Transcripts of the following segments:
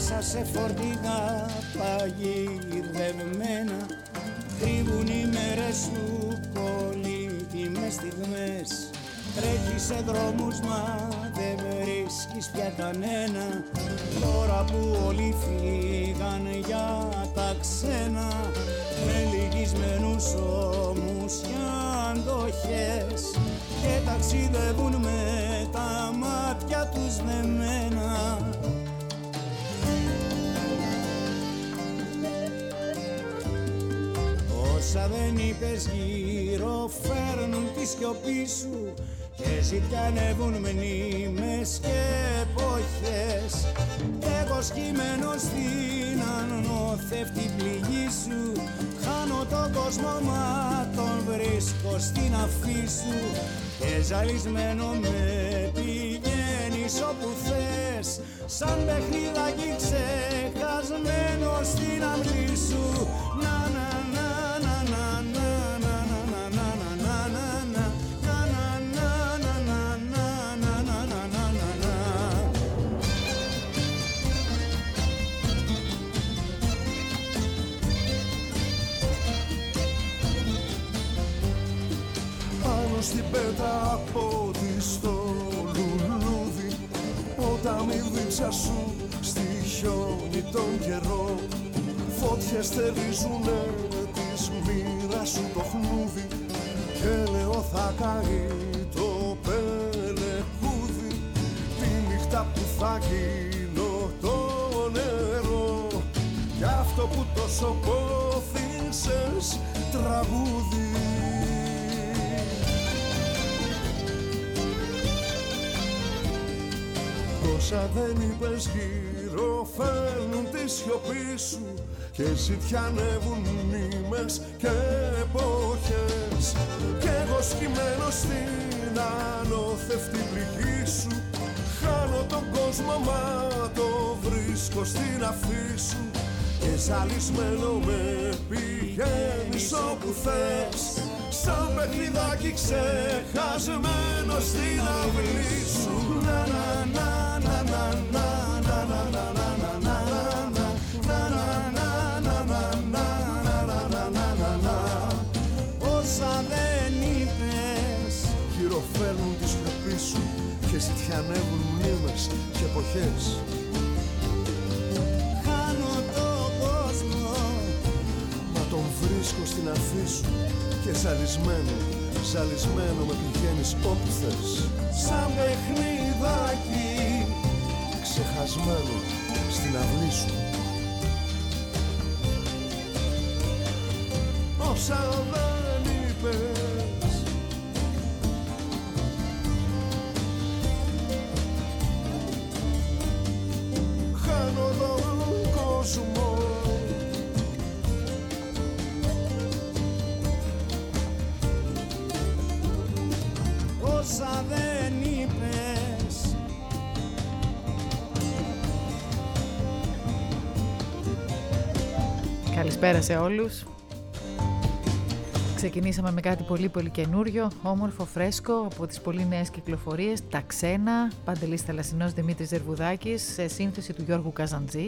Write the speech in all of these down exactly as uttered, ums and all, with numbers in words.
μέσα σε φορτηγά παγιδευμένα κρύβουν οι μέρες σου πολύτιμες στιγμές. Τρέχεις σε δρόμους μα δεν βρίσκεις πια κανένα, τώρα που όλοι φύγαν για τα ξένα, με λυγισμένους ώμους και αντοχές και ταξιδεύουν με τα μάτια τους δεμένα. Όσα δεν είπες γύρω φέρνουν τη σιωπή σου και ζητιανεύουν μνήμες και εποχές. Κι εγώ σκυμμένος στην ανώθευτη πληγή σου χάνω τον κόσμο μα τον βρίσκω στην αφή σου και ζαλισμένο με πηγαίνεις όπου θες, σαν παιχνιδάκι ξεχασμένο στην αυλή σου. Να να να να να να να να να να να. Στην πέτρα από τη στο λουλούδι, ποτάμι δίψα σου στη χιόνι τον καιρό, φώτιες θερίζουνε της μοίρας σου το χνούδι και λέω θα καεί το πελεκούδι τη νύχτα που θα γίνω το νερό κι αυτό που τόσο πόθησες τραγούδι. Όσα δεν είπες γύρω φέρνουν τη σιωπή σου και ζητιανεύουν μνήμες και εποχές κι εγώ σκυμμένος στην ανώθευτη πληγή σου χάνω τον κόσμο μα το βρίσκω στην αφή σου και ζαλισμένο με πηγαίνεις όπου θες, σαν παιχνιδάκι ξεχασμένο στην αυλή σου. Να να να να να να να να να να να. Όσα δεν είπες γύρω φέρνουν τη σιωπή σου και ζητιανεύουν μνήμες και εποχές. Χάνω τον κόσμο μα τον βρίσκω στην αφή σου και ζαλισμένο, ζαλισμένο με πηγαίνεις όπου θες, σαν παιχνιδάκι ξεχασμένο στην αυλή σου. Όσα δεν είπες χάνω τον κόσμο όσα δεν είπες. Καλησπέρα σε όλους. Ξεκινήσαμε με κάτι πολύ πολύ καινούριο, όμορφο, φρέσκο, από τις πολύ νέες κυκλοφορίες, τα ξένα, Παντελής Θαλασσινός, Δημήτρης Ζερβουδάκης, σε σύνθεση του Γιώργου Καζαντζή.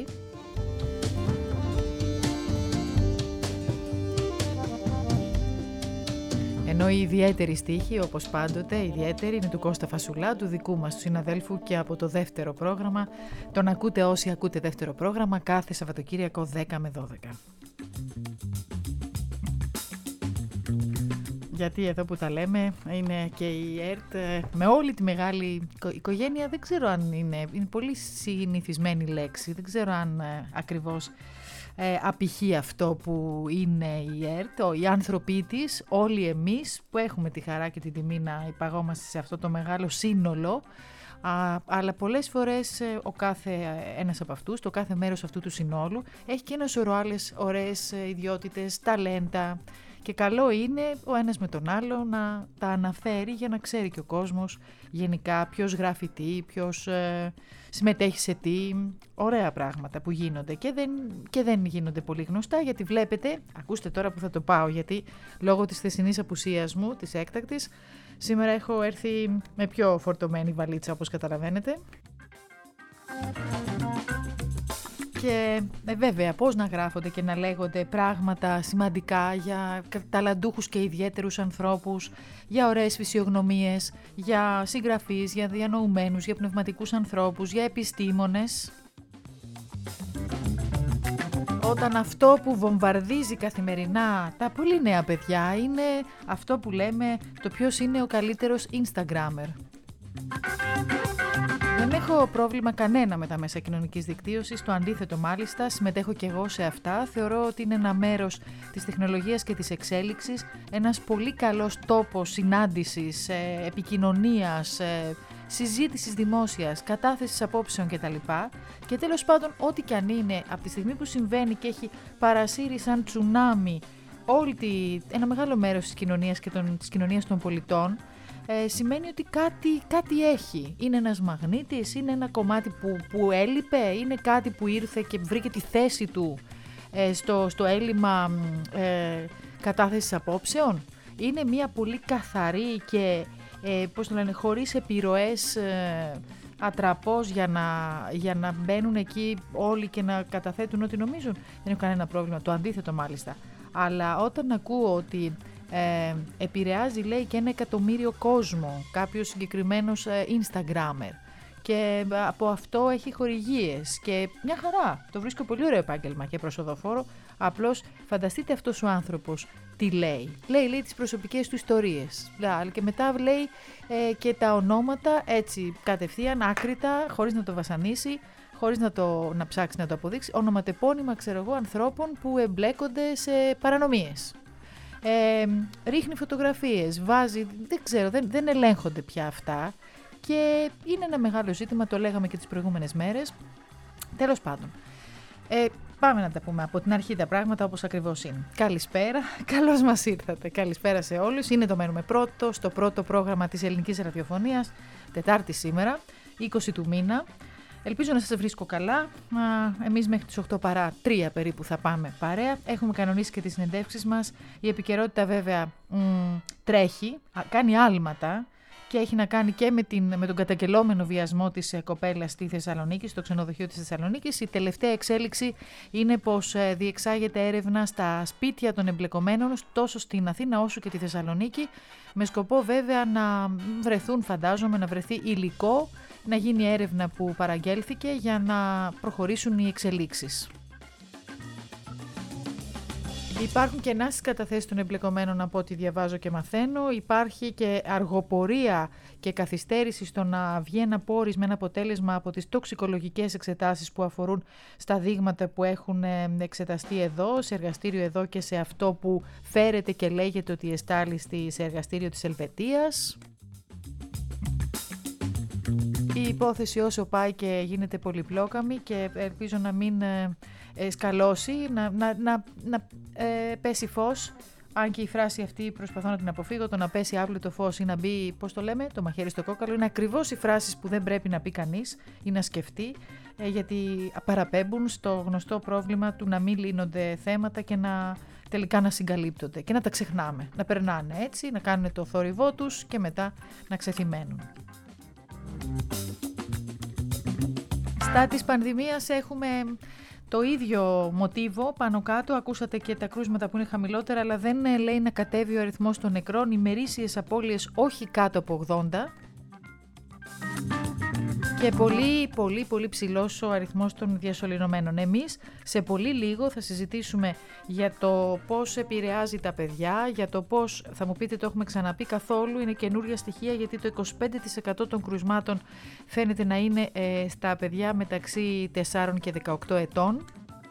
Ενώ η ιδιαίτερη στίχη, όπως πάντοτε, ιδιαίτερη είναι του Κώστα Φασουλά, του δικού μας του συναδέλφου και από το δεύτερο πρόγραμμα. Τον ακούτε όσοι ακούτε δεύτερο πρόγραμμα κάθε Σαββατοκύριακο δέκα με δώδεκα. Γιατί εδώ που τα λέμε είναι και η ΕΡΤ με όλη τη μεγάλη οικογένεια, δεν ξέρω αν είναι, είναι πολύ συνηθισμένη λέξη, δεν ξέρω αν ε, ακριβώς ε, απηχεί αυτό που είναι η ΕΡΤ, οι άνθρωποι της, όλοι εμείς που έχουμε τη χαρά και την τιμή να υπαγόμαστε σε αυτό το μεγάλο σύνολο. Α, αλλά πολλές φορές ε, ο κάθε ένας από αυτούς, το κάθε μέρος αυτού του συνόλου έχει και ένα σωρό άλλες ωραίες ε, ιδιότητες, ταλέντα. Και καλό είναι ο ένας με τον άλλο να τα αναφέρει για να ξέρει και ο κόσμος γενικά ποιος γράφει τι, ποιος ε, συμμετέχει σε τι, ωραία πράγματα που γίνονται και δεν, και δεν γίνονται πολύ γνωστά, γιατί βλέπετε, ακούστε τώρα που θα το πάω, γιατί λόγω της θεσινής απουσίας μου, της έκτακτης, σήμερα έχω έρθει με πιο φορτωμένη βαλίτσα όπως καταλαβαίνετε. Και ε, βέβαια πώς να γράφονται και να λέγονται πράγματα σημαντικά για ταλαντούχους και ιδιαίτερους ανθρώπους, για ωραίες φυσιογνωμίες, για συγγραφείς, για διανοουμένους, για πνευματικούς ανθρώπους, για επιστήμονες. Όταν αυτό που βομβαρδίζει καθημερινά τα πολύ νέα παιδιά είναι αυτό που λέμε το ποιος είναι ο καλύτερος Instagrammer. Δεν έχω πρόβλημα κανένα με τα μέσα κοινωνικής δικτύωσης, το αντίθετο μάλιστα, συμμετέχω και εγώ σε αυτά. Θεωρώ ότι είναι ένα μέρος της τεχνολογίας και της εξέλιξης, ένας πολύ καλός τόπος συνάντησης, επικοινωνίας, συζήτησης δημόσιας, κατάθεσης απόψεων κτλ. Και τέλος πάντων, ό,τι και αν είναι, από τη στιγμή που συμβαίνει και έχει παρασύρει σαν τσουνάμι όλη τη, ένα μεγάλο μέρος της κοινωνίας και των, της κοινωνίας των πολιτών, Ε, σημαίνει ότι κάτι, κάτι έχει. Είναι ένας μαγνήτης, είναι ένα κομμάτι που, που έλειπε, είναι κάτι που ήρθε και βρήκε τη θέση του ε, στο, στο έλλειμμα ε, κατάθεσης απόψεων. Είναι μια πολύ καθαρή και ε, πώς το λένε, χωρίς επιρροές ε, ατραπός για να, για να μπαίνουν εκεί όλοι και να καταθέτουν ό,τι νομίζουν. Δεν έχω κανένα πρόβλημα, το αντίθετο μάλιστα. Αλλά όταν ακούω ότι Ε, επηρεάζει, λέει, και ένα εκατομμύριο κόσμο κάποιος συγκεκριμένος ε, Instagrammer και από αυτό έχει χορηγίες και μια χαρά, το βρίσκω πολύ ωραίο επάγγελμα και προσοδοφόρο. Απλώς φανταστείτε αυτός ο άνθρωπος τι λέει. Λέει, λέει τις προσωπικές του ιστορίες και μετά λέει ε, και τα ονόματα έτσι κατευθείαν, άκρητα, χωρίς να το βασανίσει, χωρίς να, το, να ψάξει να το αποδείξει, ονοματεπώνυμα, ξέρω εγώ, ανθρώπων που εμπλέκονται σε παρανομίες. Ε, ρίχνει φωτογραφίες, βάζει, δεν ξέρω, δεν, δεν ελέγχονται πια αυτά και είναι ένα μεγάλο ζήτημα, το λέγαμε και τις προηγούμενες μέρες. Τέλος πάντων, ε, πάμε να τα πούμε από την αρχή τα πράγματα όπως ακριβώς είναι. Καλησπέρα, καλώς μας ήρθατε, καλησπέρα σε όλους. Είναι το Μένουμε Πρώτο, στο πρώτο πρόγραμμα της ελληνικής ραδιοφωνίας, Τετάρτη σήμερα, είκοσι του μήνα. Ελπίζω να σας βρίσκω καλά. Εμείς μέχρι τις οκτώ παρά τρία περίπου θα πάμε παρέα. Έχουμε κανονίσει και τις συνεντεύξεις μας. Η επικαιρότητα βέβαια μ, τρέχει, κάνει άλματα και έχει να κάνει και με, την, με τον καταγγελόμενο βιασμό της κοπέλας στη Θεσσαλονίκη, στο ξενοδοχείο της Θεσσαλονίκης. Η τελευταία εξέλιξη είναι πως διεξάγεται έρευνα στα σπίτια των εμπλεκομένων τόσο στην Αθήνα όσο και τη Θεσσαλονίκη, με σκοπό βέβαια να βρεθούν, φαντάζομαι, να βρεθεί υλικό, να γίνει έρευνα που παραγγέλθηκε για να προχωρήσουν οι εξελίξεις. Υπάρχουν κενά στις καταθέσεις των εμπλεκομένων από ό,τι διαβάζω και μαθαίνω. Υπάρχει και αργοπορία και καθυστέρηση στο να βγει ένα πόρισμα, ένα αποτέλεσμα από τις τοξικολογικές εξετάσεις που αφορούν στα δείγματα που έχουν εξεταστεί εδώ, σε εργαστήριο εδώ και σε αυτό που φέρεται και λέγεται ότι εστάλει σε εργαστήριο της Ελβετίας. Η υπόθεση όσο πάει και γίνεται πολυπλόκαμη και ελπίζω να μην ε, ε, σκαλώσει, να, να, να, να ε, πέσει φως, αν και η φράση αυτή προσπαθώ να την αποφύγω, το να πέσει άπλετο φως ή να μπει, πώς το λέμε, το μαχαίρι στο κόκαλο, είναι ακριβώς οι φράσεις που δεν πρέπει να πει κανείς ή να σκεφτεί, ε, γιατί παραπέμπουν στο γνωστό πρόβλημα του να μην λύνονται θέματα και να τελικά να συγκαλύπτονται και να τα ξεχνάμε, να περνάνε έτσι, να κάνουν το θόρυβό τους και μετά να ξεθυμένουν. Στα της πανδημίας έχουμε το ίδιο μοτίβο πάνω κάτω, ακούσατε και τα κρούσματα που είναι χαμηλότερα, αλλά δεν λέει να κατέβει ο αριθμός των νεκρών, ημερήσιες απώλειες όχι κάτω από ογδόντα και πολύ πολύ πολύ ψηλός ο αριθμός των διασωληνωμένων. Εμείς σε πολύ λίγο θα συζητήσουμε για το πώς επηρεάζει τα παιδιά, για το πώς, θα μου πείτε το έχουμε ξαναπεί καθόλου, είναι καινούργια στοιχεία γιατί το είκοσι πέντε τοις εκατό των κρουσμάτων φαίνεται να είναι ε, στα παιδιά μεταξύ τεσσάρων και δεκαοκτώ ετών.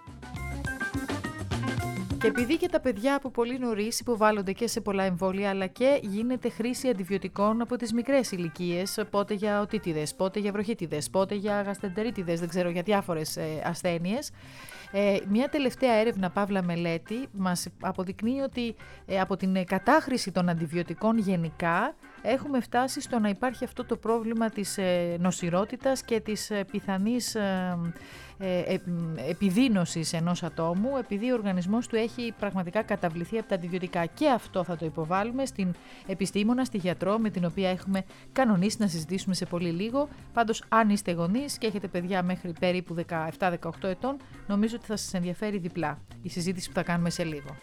Και επειδή και τα παιδιά από πολύ νωρίς υποβάλλονται και σε πολλά εμβόλια, αλλά και γίνεται χρήση αντιβιωτικών από τις μικρές ηλικίες, πότε για οτίτιδες, πότε για βροχίτιδες, πότε για γαστεντερίτιδες, δεν ξέρω, για διάφορες ε, ασθένειες. Ε, μια τελευταία έρευνα, παύλα μελέτη, μας αποδεικνύει ότι ε, από την κατάχρηση των αντιβιωτικών γενικά έχουμε φτάσει στο να υπάρχει αυτό το πρόβλημα της ε, νοσηρότητας και της ε, πιθανής ε, ε, επιδείνωσης ενός ατόμου, επειδή ο οργανισμός του έχει πραγματικά καταβληθεί από τα αντιβιωτικά. Και αυτό θα το υποβάλουμε στην επιστήμονα, στη γιατρό, με την οποία έχουμε κανονίσει να συζητήσουμε σε πολύ λίγο. Πάντως, αν είστε γονείς και έχετε παιδιά μέχρι περίπου δεκαεπτά δεκαοκτώ ετών, νομίζω ότι θα σας ενδιαφέρει διπλά η συζήτηση που θα κάνουμε σε λίγο.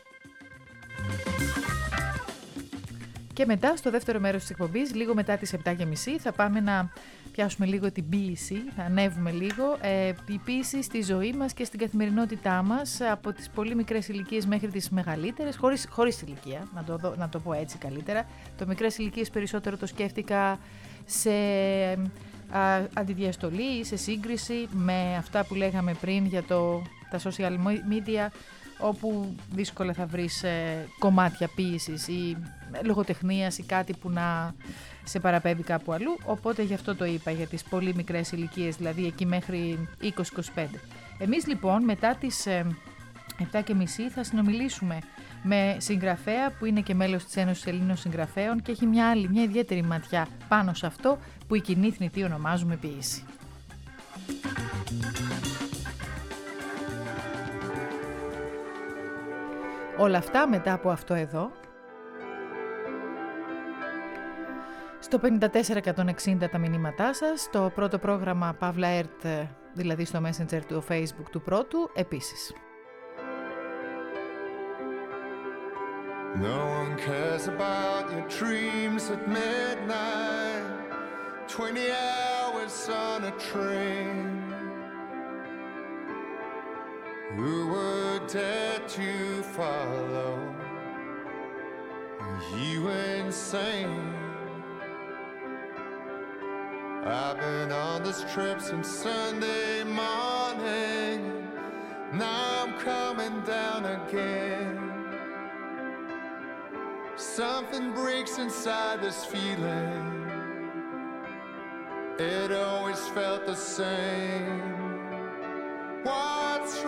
Και μετά, στο δεύτερο μέρος της εκπομπής, λίγο μετά τις επτά και μισή, θα πάμε να πιάσουμε λίγο την ποίηση, θα ανέβουμε λίγο. Ε, η ποίηση στη ζωή μας και στην καθημερινότητά μας, από τις πολύ μικρές ηλικίες μέχρι τις μεγαλύτερες, χωρίς, χωρίς ηλικία, να το, να το πω έτσι καλύτερα. Το μικρές ηλικίες περισσότερο το σκέφτηκα σε α, αντιδιαστολή ή σε σύγκριση με αυτά που λέγαμε πριν για το, τα social media, όπου δύσκολα θα βρεις ε, κομμάτια ποίησης ή λογοτεχνίας ή κάτι που να σε παραπέμπει κάπου αλλού, οπότε γι' αυτό το είπα, για τις πολύ μικρές ηλικίες, δηλαδή εκεί μέχρι είκοσι με είκοσι πέντε. Εμείς λοιπόν μετά τις ε, επτά και μισή θα συνομιλήσουμε με συγγραφέα που είναι και μέλος της Ένωσης Ελλήνων Συγγραφέων και έχει μια άλλη, μια ιδιαίτερη ματιά πάνω σε αυτό που η κοινή θνητή ονομάζουμε ποίηση. Όλα αυτά μετά από αυτό εδώ. Στο πενήντα τέσσερα εκατόν εξήντα τα μηνύματά σας, στο πρώτο πρόγραμμα Παύλα Ερτ, δηλαδή στο Messenger του Facebook του πρώτου, επίσης. No one cares about your dreams at midnight, twenty hours on a train. Who would dare to follow you insane? I've been on this trip since Sunday morning. Now I'm coming down again. Something breaks inside this feeling. It always felt the same. What's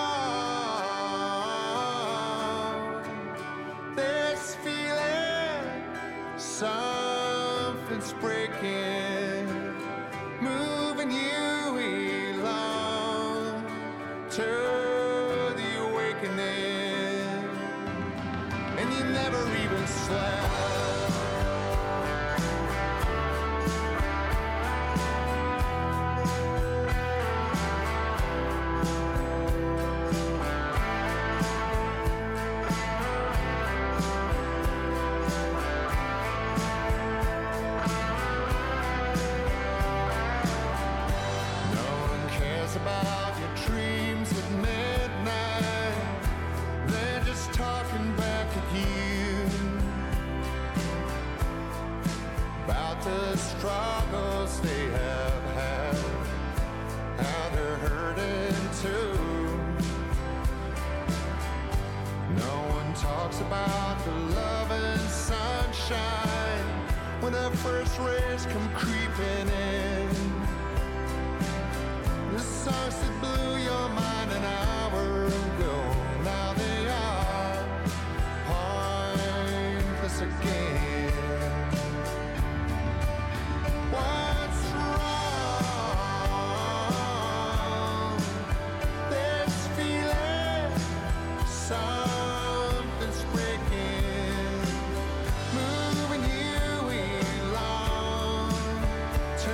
wrong? This feeling, something's breaking, moving you along to the awakening, and you never even slept. Struggles they have had, how they're hurting too. No one talks about the love and sunshine when the first rays come creeping in. The songs that blew your mind an hour ago, now they are pointless again. What's wrong? This feeling, something's breaking, moving you along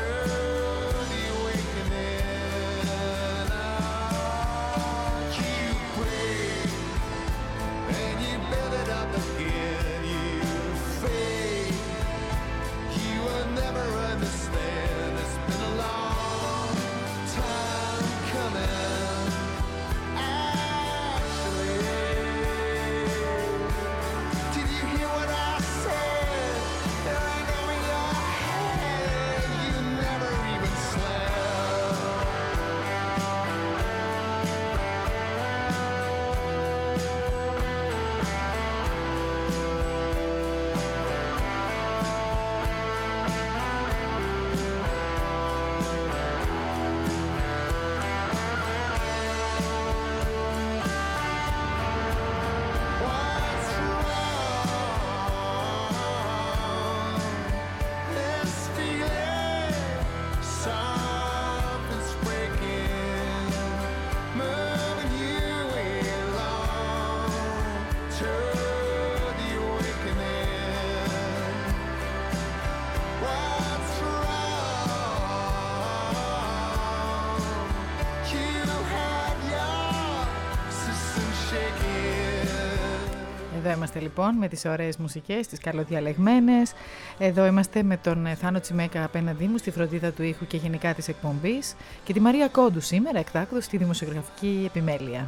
Εδώ είμαστε λοιπόν με τις ωραίες μουσικές, τις καλοδιαλεγμένες. Εδώ είμαστε με τον Θάνο Τσιμέκα απέναντί μου στη φροντίδα του ήχου και γενικά της εκπομπής και τη Μαρία Κόντου σήμερα εκτάκτως στη δημοσιογραφική επιμέλεια.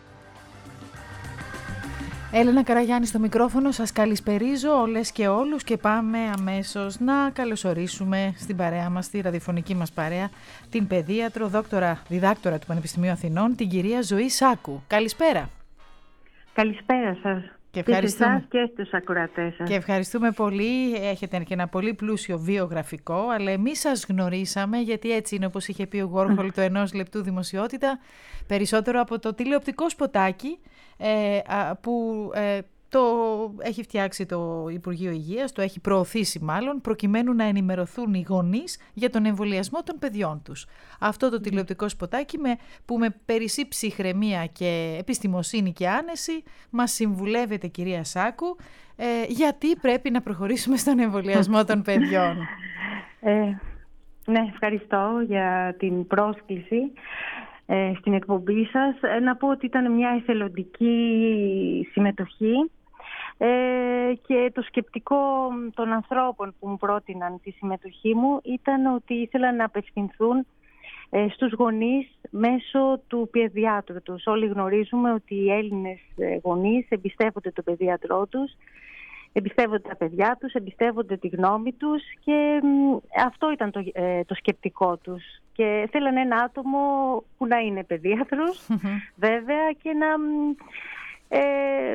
Έλενα Καραγιάννη στο μικρόφωνο, σας καλησπερίζω όλες και όλους και πάμε αμέσως να καλωσορίσουμε στην παρέα μας, στη ραδιοφωνική μας παρέα, την παιδίατρο, δόκτορα, διδάκτορα του Πανεπιστημίου Αθηνών, την κυρία Ζωή Σάκου. Καλησπέρα. Καλησπέρα σας. Και ευχαριστούμε. Και, και στους ακροατές σας. Και ευχαριστούμε πολύ. Έχετε και ένα πολύ πλούσιο βιογραφικό, αλλά εμείς σας γνωρίσαμε, γιατί έτσι είναι, όπως είχε πει ο Γόρχολ, το ενός λεπτού δημοσιότητα, περισσότερο από το τηλεοπτικό σποτάκι ε, που ε, το έχει φτιάξει το Υπουργείο Υγείας, το έχει προωθήσει μάλλον, προκειμένου να ενημερωθούν οι γονείς για τον εμβολιασμό των παιδιών τους. Αυτό το τηλεοπτικό σποτάκι με, που με περισσή ψυχραιμία και επιστημοσύνη και άνεση μας συμβουλεύεται, κυρία Σάκου, ε, γιατί πρέπει να προχωρήσουμε στον εμβολιασμό των παιδιών. Ε, ναι, ευχαριστώ για την πρόσκληση ε, στην εκπομπή σας. Ε, να πω ότι ήταν μια εθελοντική συμμετοχή Ε, και το σκεπτικό των ανθρώπων που μου πρότειναν τη συμμετοχή μου ήταν ότι ήθελαν να απευθυνθούν ε, στους γονείς μέσω του παιδιάτρου τους. Όλοι γνωρίζουμε ότι οι Έλληνες γονείς εμπιστεύονται τον παιδιάτρό τους, εμπιστεύονται τα παιδιά τους, εμπιστεύονται τη γνώμη τους και ε, αυτό ήταν το, ε, το σκεπτικό τους. Και θέλανε ένα άτομο που να είναι παιδιάτρος βέβαια και να... Ε,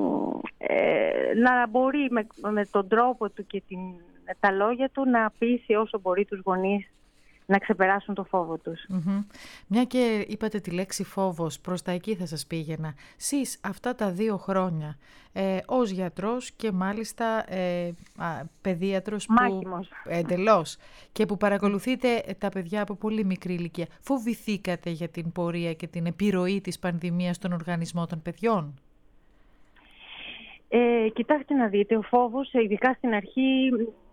ε, να μπορεί με, με τον τρόπο του και την, τα λόγια του να πείσει όσο μπορεί τους γονείς να ξεπεράσουν το φόβο τους. Mm-hmm. Μια και είπατε τη λέξη φόβος, προς τα εκεί θα σας πήγαινα. Σεις αυτά τα δύο χρόνια ε, ως γιατρός και μάλιστα ε, α, παιδίατρος Μάχημος. που εντελώς και που παρακολουθείτε τα παιδιά από πολύ μικρή ηλικία, φοβηθήκατε για την πορεία και την επιρροή της πανδημίας στον οργανισμό των παιδιών? Ε, κοιτάξτε να δείτε, ο φόβος ειδικά στην αρχή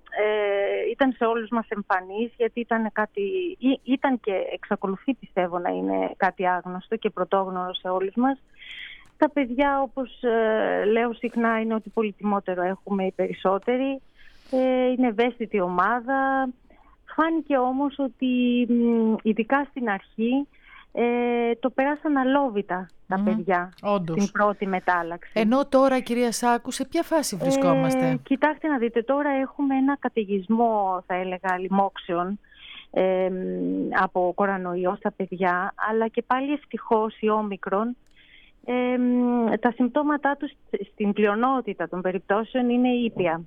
ε, ήταν σε όλους μας εμφανής, γιατί ήταν, κάτι, ή, ήταν και εξακολουθεί πιστεύω να είναι κάτι άγνωστο και πρωτόγνωρο σε όλους μας. Τα παιδιά, όπως ε, λέω συχνά, είναι ότι πολυτιμότερο έχουμε οι περισσότεροι, ε, είναι ευαίσθητη ομάδα. Φάνηκε όμως ότι ειδικά στην αρχή Ε, το περάσαν αλόβητα τα mm, παιδιά όντως. Στην πρώτη μετάλλαξη. Ενώ τώρα, κυρία Σάκου, σε ποια φάση βρισκόμαστε? Ε, κοιτάξτε να δείτε, τώρα έχουμε ένα καταιγισμό, θα έλεγα, λοιμόξεων ε, από κορονοϊό στα παιδιά, αλλά και πάλι ευτυχώς η όμικρον, ε, τα συμπτώματά τους στην πλειονότητα των περιπτώσεων είναι ήπια.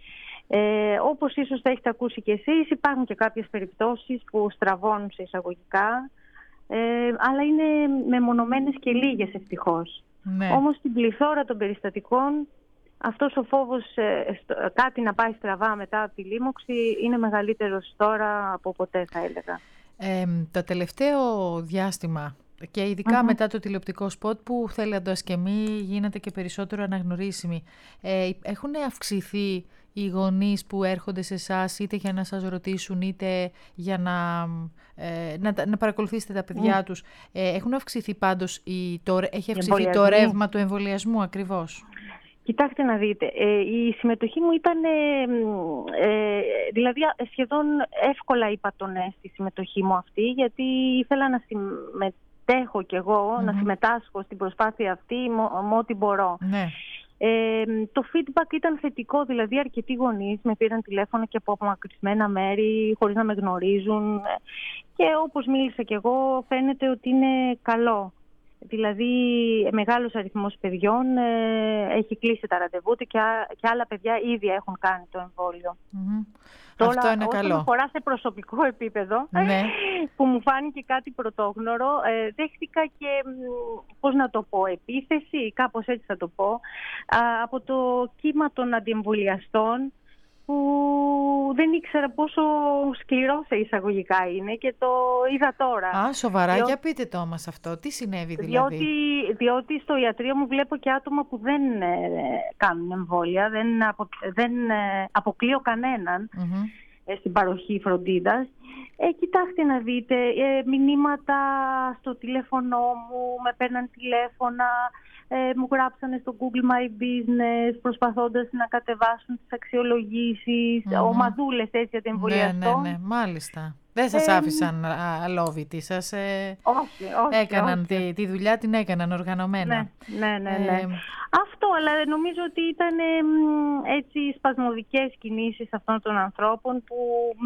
Ε, όπως ίσως θα έχετε ακούσει και εσείς, υπάρχουν και κάποιες περιπτώσεις που στραβώνουν σε εισαγωγικά, Ε, αλλά είναι μεμονωμένες και λίγες ευτυχώς. Ναι. Όμως στην πληθώρα των περιστατικών αυτός ο φόβος ε, στο, κάτι να πάει στραβά μετά από τη λίμωξη είναι μεγαλύτερος τώρα από ποτέ, θα έλεγα. Ε, το τελευταίο διάστημα και ειδικά mm-hmm. μετά το τηλεοπτικό σποτ που θέλοντας και μη γίνεται και περισσότερο αναγνωρίσιμοι, ε, έχουν αυξηθεί οι γονείς που έρχονται σε εσάς είτε για να σας ρωτήσουν είτε για να, ε, να, να παρακολουθήσετε τα παιδιά mm. τους. Ε, έχουν αυξηθεί πάντως, η, το, έχει αυξηθεί το ρεύμα του εμβολιασμού ακριβώς? Κοιτάξτε να δείτε, ε, η συμμετοχή μου ήταν, ε, ε, δηλαδή σχεδόν εύκολα είπα το ναι στη συμμετοχή μου αυτή, γιατί ήθελα να συμμετέχω κι εγώ, mm-hmm. να συμμετάσχω στην προσπάθεια αυτή με ό,τι μπορώ. Ναι. Ε, το feedback ήταν θετικό, δηλαδή αρκετοί γονείς με πήραν τηλέφωνο και από απομακρυσμένα μέρη χωρίς να με γνωρίζουν και όπως μίλησα κι εγώ φαίνεται ότι είναι καλό. Δηλαδή μεγάλος αριθμός παιδιών ε, έχει κλείσει τα ραντεβού και, και άλλα παιδιά ήδη έχουν κάνει το εμβόλιο. Mm-hmm. Τώρα, αυτό είναι καλό. Όσον αφορά σε προσωπικό επίπεδο, ναι. που μου φάνηκε κάτι πρωτόγνωρο, ε, δέχτηκα και, πώς να το πω, επίθεση, κάπως έτσι θα το πω, α, από το κύμα των αντιεμβολιαστών, που δεν ήξερα πόσο σκληρό σε εισαγωγικά είναι και το είδα τώρα. Α, σοβαρά, Διό... για πείτε το όμως αυτό. Τι συνέβη δηλαδή? Διότι, διότι στο ιατρείο μου βλέπω και άτομα που δεν ε, κάνουν εμβόλια, δεν, απο, δεν ε, αποκλείω κανέναν mm-hmm. ε, στην παροχή φροντίδας. Ε, κοιτάξτε να δείτε, ε, μηνύματα στο τηλέφωνο μου, με παίρναν τηλέφωνα, ε, μου γράψανε στο Google My Business προσπαθώντας να κατεβάσουν τις αξιολογήσεις, mm-hmm. ομαδούλες έτσι για την εμβολιαστών. Ναι, ναι, ναι, μάλιστα. Δεν σας ε, άφησαν αλόβητοι, σας ε, όχι, όχι, έκαναν όχι. Τη, τη δουλειά την έκαναν οργανωμένα. Ναι, ναι, ναι, ναι. Ε, αυτό, αλλά νομίζω ότι ήταν ε, έτσι σπασμωδικές κινήσεις αυτών των ανθρώπων που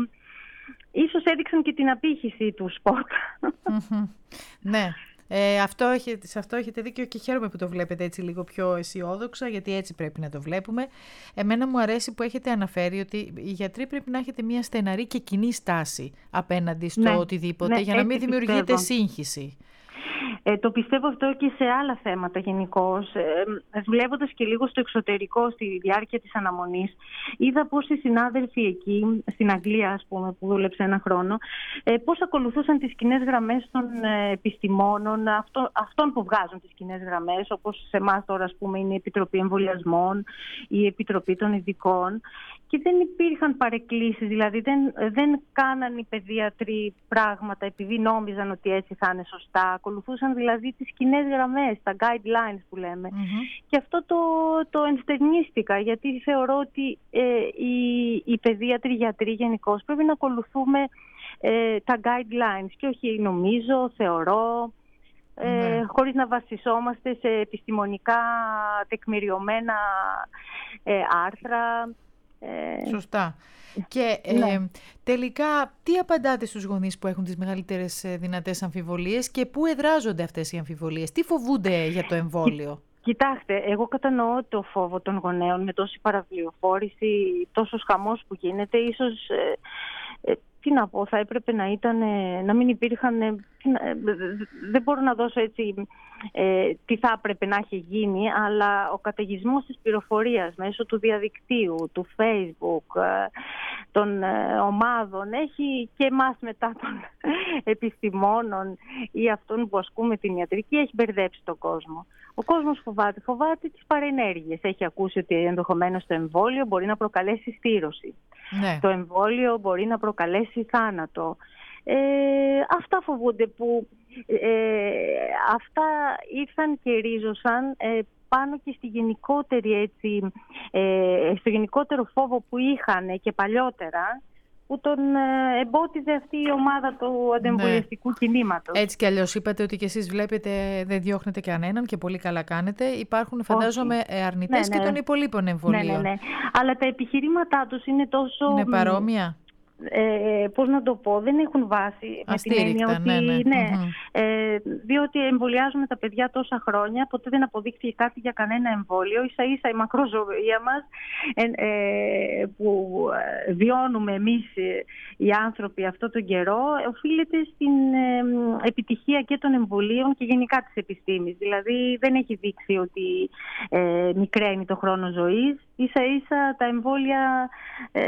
ίσως έδειξαν και την απήχηση του σπορτ. Mm-hmm. Ναι. Ε, αυτό έχετε, σε αυτό έχετε δίκιο και χαίρομαι που το βλέπετε έτσι λίγο πιο αισιόδοξα, γιατί έτσι πρέπει να το βλέπουμε. Εμένα μου αρέσει που έχετε αναφέρει ότι οι γιατροί πρέπει να έχετε μια στεναρή και κοινή στάση απέναντι στο ναι, οτιδήποτε, ναι, για να μην δημιουργείται πιστεύω. σύγχυση. Ε, το πιστεύω αυτό και σε άλλα θέματα γενικώς. Ε, δουλεύοντας και λίγο στο εξωτερικό στη διάρκεια της αναμονής, είδα πώς οι συνάδελφοι εκεί, στην Αγγλία ας πούμε, που δούλεψε ένα χρόνο, ε, πώς ακολουθούσαν τις κοινές γραμμές των ε, επιστημόνων, αυτό, αυτών που βγάζουν τις κοινές γραμμές, όπως σε εμάς τώρα ας πούμε, είναι η Επιτροπή Εμβολιασμών, η Επιτροπή των Ειδικών. Και δεν υπήρχαν παρεκκλήσεις, δηλαδή δεν, δεν κάναν οι παιδίατροι πράγματα επειδή νόμιζαν ότι έτσι θα είναι σωστά. Ακολουθούσαν δηλαδή τις κοινές γραμμές, τα guidelines που λέμε. Mm-hmm. Και αυτό το, το ενστερνίστηκα, γιατί θεωρώ ότι ε, οι, οι παιδίατροι, οι γιατροί γενικώς πρέπει να ακολουθούμε ε, τα guidelines και όχι νομίζω, θεωρώ, ε, mm-hmm. χωρίς να βασισόμαστε σε επιστημονικά τεκμηριωμένα ε, άρθρα. Ε, Σωστά. Και ε, ναι. τελικά τι απαντάτε στους γονείς που έχουν τις μεγαλύτερες δυνατές αμφιβολίες και πού εδράζονται αυτές οι αμφιβολίες, τι φοβούνται για το εμβόλιο? Κοιτάξτε, εγώ κατανοώ το φόβο των γονέων με τόση παραπληροφόρηση, τόσος χαμός που γίνεται. Ίσως, ε, ε, τι να πω, θα έπρεπε να ήταν, ε, να μην υπήρχαν, ε, δεν μπορώ να δώσω έτσι ε, τι θα έπρεπε να έχει γίνει, αλλά ο καταιγισμός της πληροφορίας μέσω του διαδικτύου, του Facebook, ε, των ε, ομάδων, έχει και εμάς μετά των επιστημόνων ή αυτών που ασκούμε την ιατρική, έχει μπερδέψει τον κόσμο. Ο κόσμος φοβάται, φοβάται τις παρενέργειες. Έχει ακούσει ότι ενδεχομένως το εμβόλιο μπορεί να προκαλέσει στήρωση. Ναι. Το εμβόλιο μπορεί να προκαλέσει θάνατο. Ε, αυτά φοβούνται που ε, αυτά ήρθαν και ρίζωσαν ε, πάνω και στη γενικότερη, έτσι, ε, στο γενικότερο φόβο που είχαν και παλιότερα, που τον εμπόδιζε αυτή η ομάδα του αντιεμβολιαστικού ναι. κινήματος. Έτσι κι αλλιώς είπατε ότι και εσείς βλέπετε, δεν διώχνετε κανέναν και πολύ καλά κάνετε. Υπάρχουν, φαντάζομαι, Όχι. αρνητές ναι, ναι. και των υπολείπων εμβολίων. Ναι, ναι, ναι. Αλλά τα επιχειρήματά τους είναι τόσο... Είναι παρόμοια. Ε, πώς να το πω, δεν έχουν βάση. Αστήρικτα, με την έννοια ότι, ναι, ναι. ναι mm-hmm. ε, διότι εμβολιάζουμε τα παιδιά τόσα χρόνια, ποτέ δεν αποδείχθηκε κάτι για κανένα εμβόλιο. Ίσα ίσα η μακροζωία μας ε, ε, που βιώνουμε εμείς ε, οι άνθρωποι αυτό τον καιρό, οφείλεται στην ε, επιτυχία και των εμβολίων και γενικά της επιστήμης. Δηλαδή δεν έχει δείξει ότι ε, μικραίνει το χρόνο ζωής. Ίσα ίσα τα εμβόλια ε,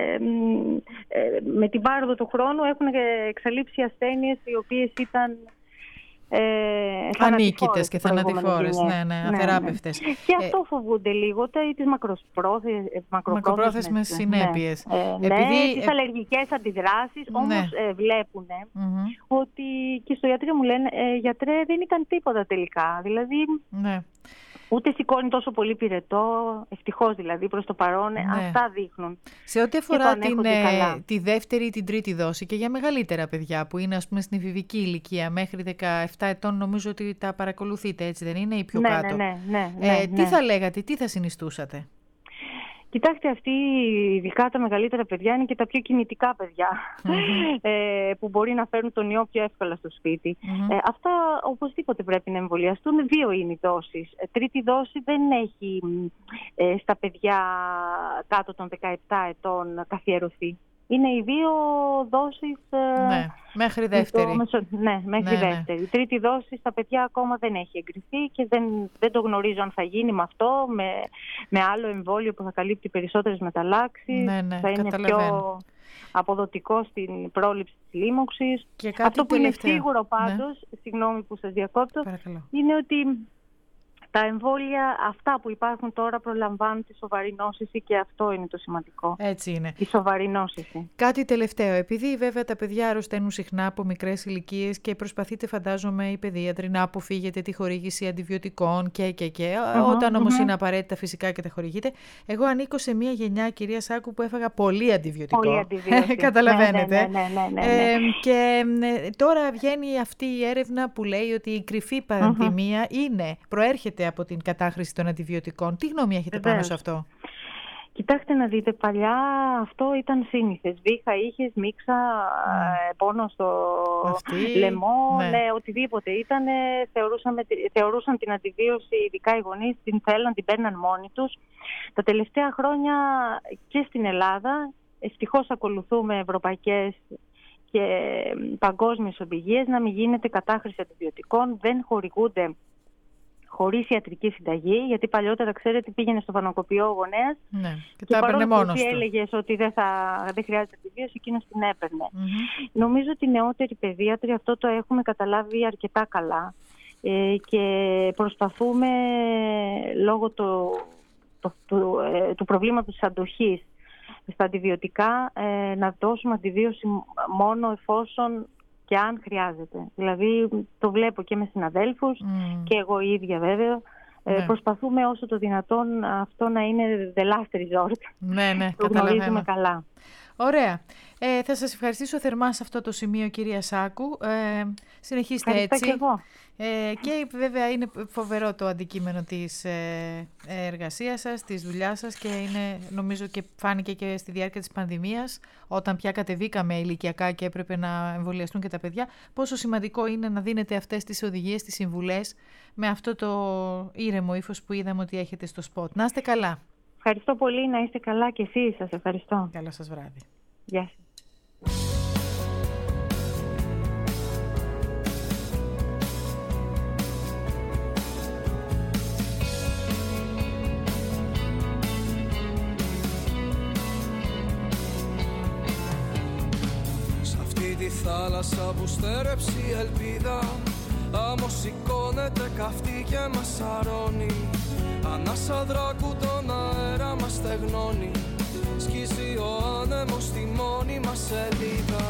ε, με την πάροδο του χρόνου έχουν εξαλείψει ασθένειες οι οποίες ήταν ε, ανίκητες και θανατηφόρες, ναι, ναι, αθεράπευτες. Ναι, ναι. Και αυτό φοβούνται λίγο, τις μακροπρόθεσμες, μακροπρόθεσμες συνέπειες. Ναι, ε, Επειδή... ναι, τις αλλεργικές αντιδράσεις, ναι. όμως ε, βλέπουν mm-hmm. ότι και στο ιατρείο μου λένε ε, γιατρέ δεν ήταν τίποτα τελικά, δηλαδή... Ναι. Ούτε σηκώνει τόσο πολύ πυρετό, ευτυχώς δηλαδή προς το παρόν, ναι. αυτά δείχνουν. Σε ό,τι αφορά την, ε, τη δεύτερη ή την τρίτη δόση και για μεγαλύτερα παιδιά που είναι ας πούμε στην εφηβική ηλικία μέχρι δεκαεπτά ετών, νομίζω ότι τα παρακολουθείτε, έτσι δεν είναι, ή πιο ναι, κάτω. Ναι, ναι, ναι, ε, ναι, τι ναι. θα λέγατε, τι θα συνιστούσατε? Κοιτάξτε, αυτοί ειδικά τα μεγαλύτερα παιδιά είναι και τα πιο κινητικά παιδιά mm-hmm. ε, που μπορεί να φέρουν τον ιό πιο εύκολα στο σπίτι. Mm-hmm. Ε, αυτά οπωσδήποτε πρέπει να εμβολιαστούν. Δύο είναι οι δόσεις. Τρίτη δόση δεν έχει ε, στα παιδιά κάτω των δεκαεπτά ετών καθιερωθεί. Είναι οι δύο δόσεις... Ε, ναι, μέχρι δεύτερη. Το, ναι, μέχρι ναι, δεύτερη. Η ναι. τρίτη δόση στα παιδιά ακόμα δεν έχει εγκριθεί και δεν, δεν το γνωρίζω αν θα γίνει με αυτό, με, με άλλο εμβόλιο που θα καλύπτει περισσότερες μεταλλάξεις. Ναι, ναι, θα είναι πιο αποδοτικό στην πρόληψη της λίμωξης. Αυτό που τελευταίο. Είναι σίγουρο πάντως, ναι. συγγνώμη που σας διακόπτω, Παρακαλώ. είναι ότι Τα εμβόλια αυτά που υπάρχουν τώρα προλαμβάνουν τη σοβαρή νόσηση και αυτό είναι το σημαντικό. Έτσι είναι. Η σοβαρή νόσηση. Κάτι τελευταίο. Επειδή βέβαια τα παιδιά αρρωσταίνουν συχνά από μικρές ηλικίες και προσπαθείτε, φαντάζομαι, οι παιδίατροι να αποφύγετε τη χορήγηση αντιβιωτικών και και και. Mm-hmm, Όταν όμως mm-hmm. είναι απαραίτητα φυσικά και τα χορηγείτε. Εγώ ανήκω σε μια γενιά, κυρία Σάκου, που έφαγα πολύ αντιβιωτικό. Πολύ αντιβιωτικό. Καταλαβαίνετε. Ναι, ναι, ναι, ναι, ναι, ναι. Ε, και ε, τώρα βγαίνει αυτή η έρευνα που λέει ότι η κρυφή πανδημία mm-hmm. είναι, προέρχεται από την κατάχρηση των αντιβιωτικών. Τι γνώμη έχετε Βεβαίως. πάνω σε αυτό? Κοιτάξτε να δείτε, παλιά αυτό ήταν σύνηθες. Βήχα, είχες, μίξα, mm. πόνο στο Αυτή, λαιμό, ναι. ναι, οτιδήποτε ήταν. Θεωρούσαν την αντιβίωση, ειδικά οι γονείς, την θέλαν, την παίρναν μόνοι τους. Τα τελευταία χρόνια και στην Ελλάδα, ευτυχώς ακολουθούμε ευρωπαϊκές και παγκόσμιες οδηγίες, να μην γίνεται κατάχρηση αντιβιωτικών, δεν χορηγούνται χωρίς ιατρική συνταγή, γιατί παλιότερα, ξέρετε, πήγαινε στο φαρμακοποιό ο γονέας ναι, και, και το έπαιρνε μόνος του. του. Έλεγες ότι δεν, θα, δεν χρειάζεται αντιβίωση, εκείνος την έπαιρνε. Mm-hmm. Νομίζω ότι οι νεότεροι παιδίατροι αυτό το έχουμε καταλάβει αρκετά καλά ε, και προσπαθούμε λόγω το, το, το, ε, του προβλήματος της αντοχής στα αντιβιωτικά ε, να δώσουμε αντιβίωση μόνο εφόσον και αν χρειάζεται. Δηλαδή το βλέπω και με συναδέλφους mm. και εγώ ίδια βέβαια. Ναι. Ε, προσπαθούμε όσο το δυνατόν αυτό να είναι the last resort. Ναι, ναι, το γνωρίζουμε καλά. Ωραία. Ε, θα σας ευχαριστήσω θερμά σε αυτό το σημείο, κυρία Σάκου. Ε, συνεχίστε Ευχαριστώ έτσι. Και, εγώ. Ε, και βέβαια είναι φοβερό το αντικείμενο της ε, εργασίας σας, της δουλειάς σας και είναι, νομίζω και φάνηκε και στη διάρκεια της πανδημίας, όταν πια κατεβήκαμε ηλικιακά και έπρεπε να εμβολιαστούν και τα παιδιά, πόσο σημαντικό είναι να δίνετε αυτές τις οδηγίες, τις συμβουλές με αυτό το ήρεμο ύφος που είδαμε ότι έχετε στο σποτ. Να είστε καλά. Ευχαριστώ πολύ, να είστε καλά και εσείς. Σας ευχαριστώ. Καλό σας βράδυ. Γεια σας. Σ' αυτή τη θάλασσα που στέρεψε η ελπίδα, άμμος σηκώνεται καυτή και μας σαρώνει. Ανάσα δράκου τον αέρα μας στεγνώνει. Σκίζει ο άνεμος στη μόνη μας σελίδα.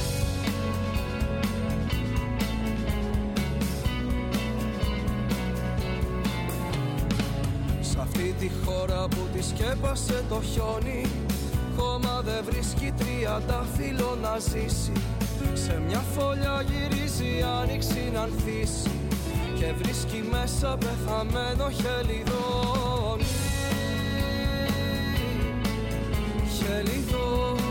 Σ' αυτή τη χώρα που τη σκέπασε το χιόνι, χώμα δεν βρίσκει τριαντάφυλλο να ζήσει. Σε μια φωλιά γυρίζει η άνοιξη να ανθίσει και βρίσκει μέσα πεθαμένο χελιδόνι. Χελιδόνι.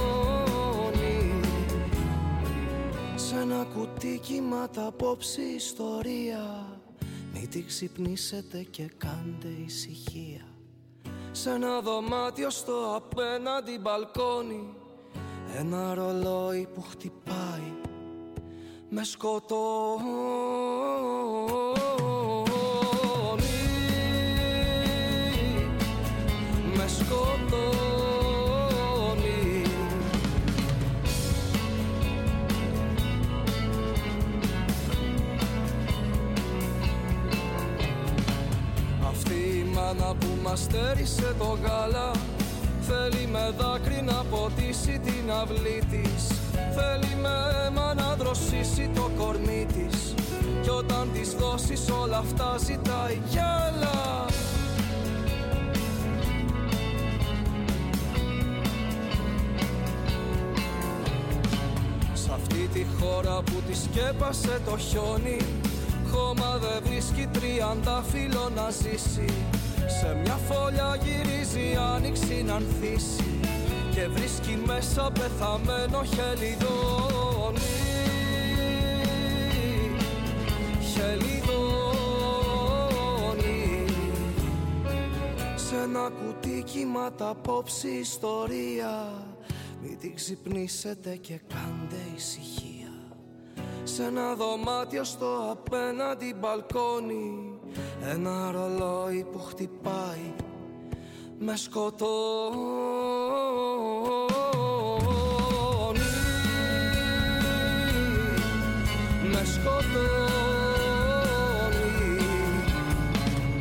Σ' ένα κουτί κοιμάται απόψη ιστορία. Μην τη ξυπνήσετε και κάντε ησυχία. Σ' ένα δωμάτιο στο απέναντι μπαλκόνι, ένα ρολόι που χτυπάει με σκοτώνει. Με σκοτώνει. Αυτή η μάνα που μας στέρισε το γάλα θέλει με δάκρυ να ποτίσει την αυλή της. Θέλει με αίμα να δροσίσει το κορμί της. Κι όταν της δώσεις όλα αυτά ζητάει γυάλα. Σ' αυτή τη χώρα που τη σκέπασε το χιόνι, χώμα δεν βρίσκει τριαντάφυλλο να ζήσει. Σε μια φωλιά γυρίζει η άνοιξη να ανθίσει και βρίσκει μέσα πεθαμένο χελιδόνι. Χελιδόνι. Σε ένα κουτί κοιμάται απόψη ιστορία. Μην την ξυπνήσετε και κάντε ησυχία. Σε ένα δωμάτιο στο απέναντι μπαλκόνι, ένα ρολόι που χτυπάει με σκοτώνει. Με σκοτώνει.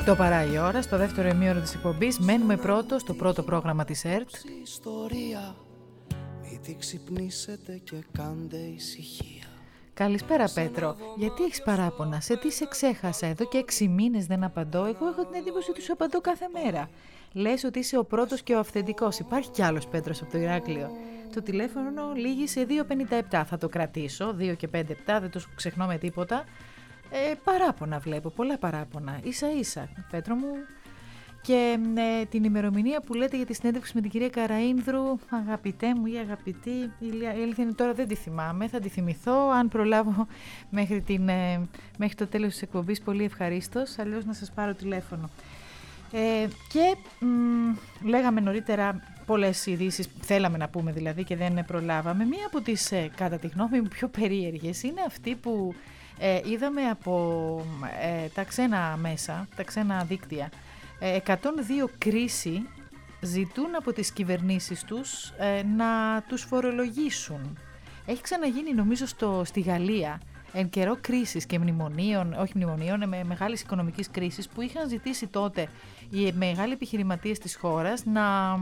οκτώ παρά η ώρα, στο δεύτερο ημίωρο της εκπομπής. Μένουμε πρώτο στο πρώτο πρόγραμμα της ΕΡΤ. Ιστορία, μην τη ξυπνήσετε και κάντε ησυχία. Καλησπέρα Πέτρο, γιατί έχεις παράπονα, σε τι σε ξέχασα, εδώ και έξι μήνες δεν απαντώ, εγώ έχω την εντύπωση ότι σου απαντώ κάθε μέρα. Λες ότι είσαι ο πρώτος και ο αυθεντικός, υπάρχει κι άλλος Πέτρος από το Ηράκλειο. Το τηλέφωνο λήγει σε δύο πενήντα επτά, θα το κρατήσω, δύο και πενήντα επτά, δεν το ξεχνώ με τίποτα. Ε, παράπονα βλέπω, πολλά παράπονα, ίσα ίσα Πέτρο μου. Και ε, την ημερομηνία που λέτε για τη συνέντευξη με την κυρία Καραΐνδρου, αγαπητέ μου ή αγαπητή, η αλήθεια είναι τώρα δεν τη θυμάμαι, θα τη θυμηθώ αν προλάβω μέχρι, την, ε, μέχρι το τέλος της εκπομπής, πολύ ευχαρίστως, αλλιώς να σας πάρω τηλέφωνο. Ε, και μ, λέγαμε νωρίτερα πολλές ειδήσεις, θέλαμε να πούμε δηλαδή και δεν προλάβαμε. Μία από τις ε, κατά τη γνώμη μου πιο περίεργες είναι αυτή που ε, είδαμε από ε, τα ξένα μέσα, τα ξένα δίκτυα. εκατόν δύο κρίση ζητούν από τις κυβερνήσεις τους ε, να τους φορολογήσουν. Έχει ξαναγίνει νομίζω στο, στη Γαλλία εν καιρό κρίσης και μνημονίων, όχι μνημονίων, με μεγάλης οικονομικής κρίσης που είχαν ζητήσει τότε οι μεγάλοι επιχειρηματίες της χώρας να...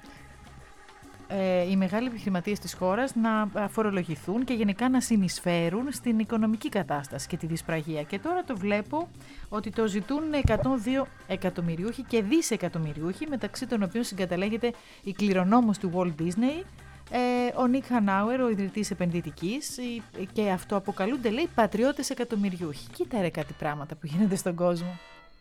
οι μεγάλοι επιχειρηματίες της χώρας να φορολογηθούν και γενικά να συνεισφέρουν στην οικονομική κατάσταση και τη δυσπραγία. Και τώρα το βλέπω ότι το ζητούν εκατόν δύο εκατομμυριούχοι και δισεκατομμυριούχοι, μεταξύ των οποίων συγκαταλέγεται η κληρονόμος του Walt Disney, ο Νίκ Χανάουερ, ο ιδρυτής επενδυτικής, και αυτό αποκαλούνται, λέει, πατριώτες εκατομμυριούχοι. Κοίτα ρε κάτι πράγματα που γίνονται στον κόσμο.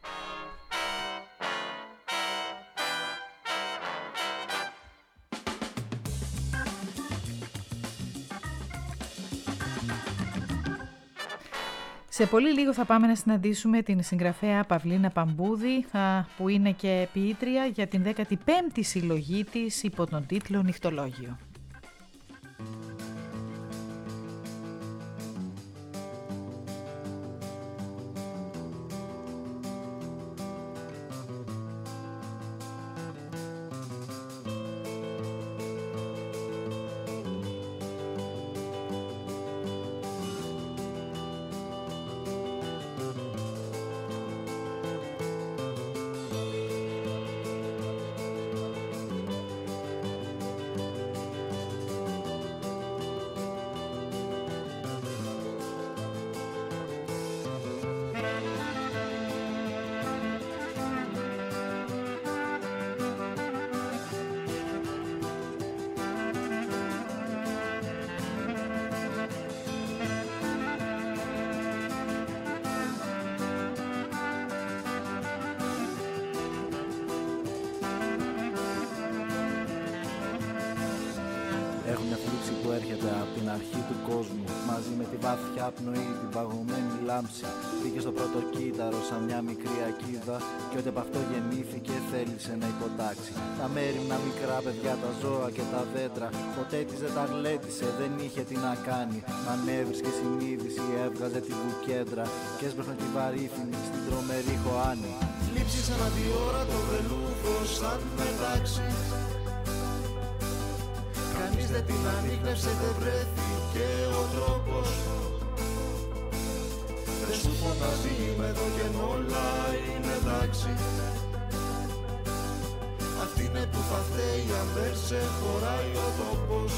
Σε πολύ λίγο θα πάμε να συναντήσουμε την συγγραφέα Παυλίνα Παμπούδη, που είναι και ποιήτρια για την δέκατη πέμπτη συλλογή της υπό τον τίτλο «Νυχτολόγιο». Έχω μια θλίψη που έρχεται από την αρχή του κόσμου, μαζί με τη βαθιά πνοή, την παγωμένη λάμψη. Μπήκε στο πρώτο κύτταρο σαν μια μικρή ακίδα, και ό,τι από αυτό γεννήθηκε θέλησε να υποτάξει. Τα μέριμνα μικρά παιδιά, τα ζώα και τα δέντρα, ποτέ της δεν τα γλέντισε, δεν είχε τι να κάνει. Μα ανέβρισκε συνείδηση, έβγαζε τη βουκέντρα και έσπροχνε τη βαρύθινη στην τρομερή χωάνη. Θλίψη σαν τη ώρα το βελούδο σαν μετάξι. Κανείς δεν την ανίχνευσε, δεν βρέθηκε ο τρόπος. Δεν σου φωνάζει είμαι εδώ και όλα είναι εντάξει. Αυτή είναι που θα φταίει αν δεν σε χωράει ο τόπος.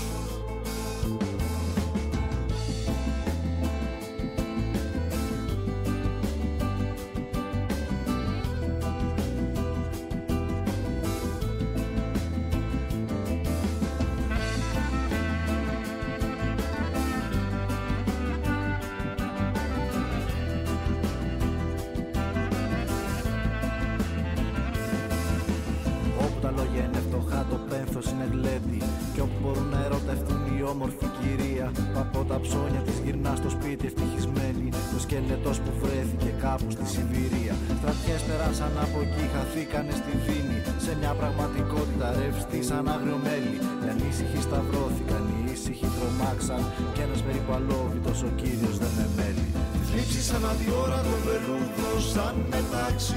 Όμορφη κυρία, από τα ψώνια της γυρνά στο σπίτι ευτυχισμένη. Το σκελετός που βρέθηκε κάπου στη Σιβηρία. Στρατιές περάσαν από εκεί, χαθήκανε στη Βίνη. Σε μια πραγματικότητα ρευστή σαν άγριο μέλι. Οι ανήσυχοι σταυρώθηκαν, οι ήσυχοι τρομάξαν. Κι ένας περίπου αλόβητος ο κύριος δεν με μέλει. Θλίψη σαν αδιόρα το βελούδο σαν μετάξι.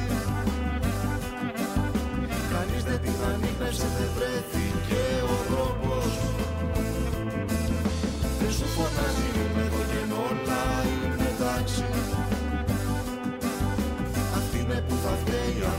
Κανείς δεν την ανίχνευσε, δεν βρέθηκε ο τρόπος. Δεν σου φωνάζει είμαι εδώ και όλα είναι εντάξει. Αυτή είναι που θα φταίει αν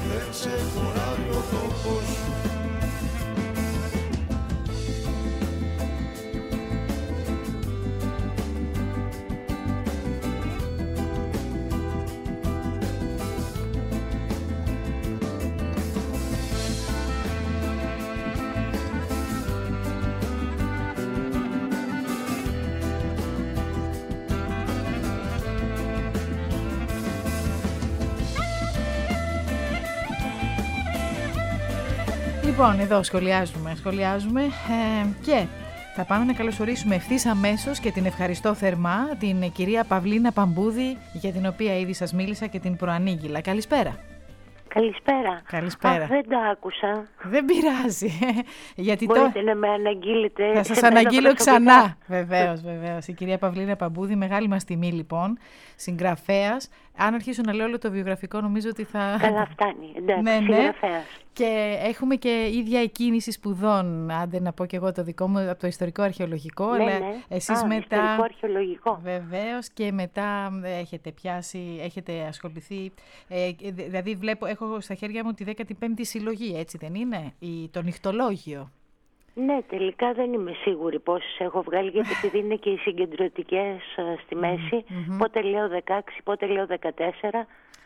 Λοιπόν, εδώ σχολιάζουμε, σχολιάζουμε ε, και θα πάμε να καλωσορίσουμε ευθύς αμέσως και την ευχαριστώ θερμά την κυρία Παυλίνα Παμπούδη, για την οποία ήδη σας μίλησα και την προανήγγυλα. Καλησπέρα. Καλησπέρα. Καλησπέρα. Α, δεν τα άκουσα. Δεν πειράζει. Γιατί Μπορείτε το... να με αναγγείλετε. Θα σας αναγγείλω ξανά. Βεβαίως, βεβαίως. Η κυρία Παυλίνα Παμπούδη, μεγάλη μας τιμή λοιπόν, συγγραφέας. Αν αρχίσω να λέω όλο το βιογραφικό, νομίζω ότι θα... Καλά φτάνει. Εντάξει, ναι, ναι. Συγγραφέας. Και έχουμε και ίδια εκκίνηση σπουδών, άντε να πω και εγώ το δικό μου, από το ιστορικό αρχαιολογικό, Ναι, αλλά ναι. εσείς Α, μετά... ιστορικό αρχαιολογικό. Βεβαίως, και μετά έχετε πιάσει, έχετε ασχοληθεί, ε, δηλαδή βλέπω, έχω στα χέρια μου τη δέκατη πέμπτη συλλογή, έτσι δεν είναι, η, το νυχτολόγιο. Ναι, τελικά δεν είμαι σίγουρη πόσες έχω βγάλει, γιατί επειδή είναι και οι συγκεντρωτικές στη μέση, Mm-hmm. πότε λέω δεκαέξι, πότε λέω δεκατέσσερα,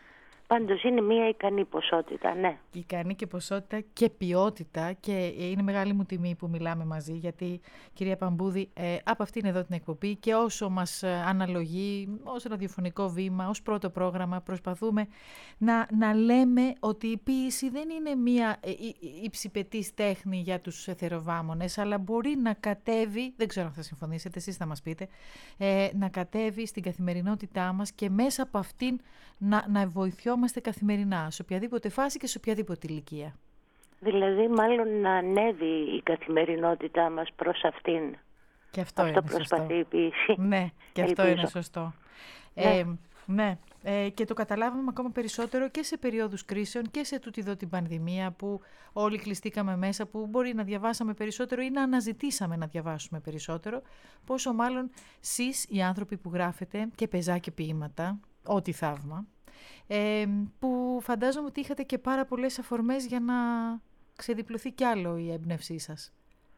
πάντως είναι μια ικανή ποσότητα, ναι. Ικανή και ποσότητα και ποιότητα, και είναι μεγάλη μου τιμή που μιλάμε μαζί, γιατί κυρία Παμπούδη, ε, από αυτήν εδώ την εκπομπή και όσο μας αναλογεί ως ραδιοφωνικό βήμα, ως πρώτο πρόγραμμα, προσπαθούμε να, να λέμε ότι η ποίηση δεν είναι μια υψηπετής τέχνη για τους εθεροβάμονες, αλλά μπορεί να κατέβει, δεν ξέρω αν θα συμφωνήσετε, εσείς θα μας πείτε, ε, να κατέβει στην καθημερινότητά μας και μέσα από αυτήν να, να βοηθιόμαστε καθημερινά, σε οποιαδήποτε φάση και σε οποιαδήποτε ηλικία. Δηλαδή μάλλον να ανέβει η καθημερινότητά μας προς αυτήν. Και αυτό, αυτό είναι προσπαθεί σωστό. η ποίηση. Ναι, και αυτό Ελπίζω. είναι σωστό. Ναι. Ε, ναι. Ε, και το καταλάβαμε ακόμα περισσότερο και σε περίοδους κρίσεων και σε τούτη εδώ την πανδημία, που όλοι κλειστήκαμε μέσα, που μπορεί να διαβάσαμε περισσότερο ή να αναζητήσαμε να διαβάσουμε περισσότερο, πόσο μάλλον εσείς οι άνθρωποι που γράφετε και πεζά και ποίηματα, ό,τι θαύμα, ε, που φαντάζομαι ότι είχατε και πάρα πολλές αφορμές για να ξεδιπλωθεί κι άλλο η έμπνευσή σας.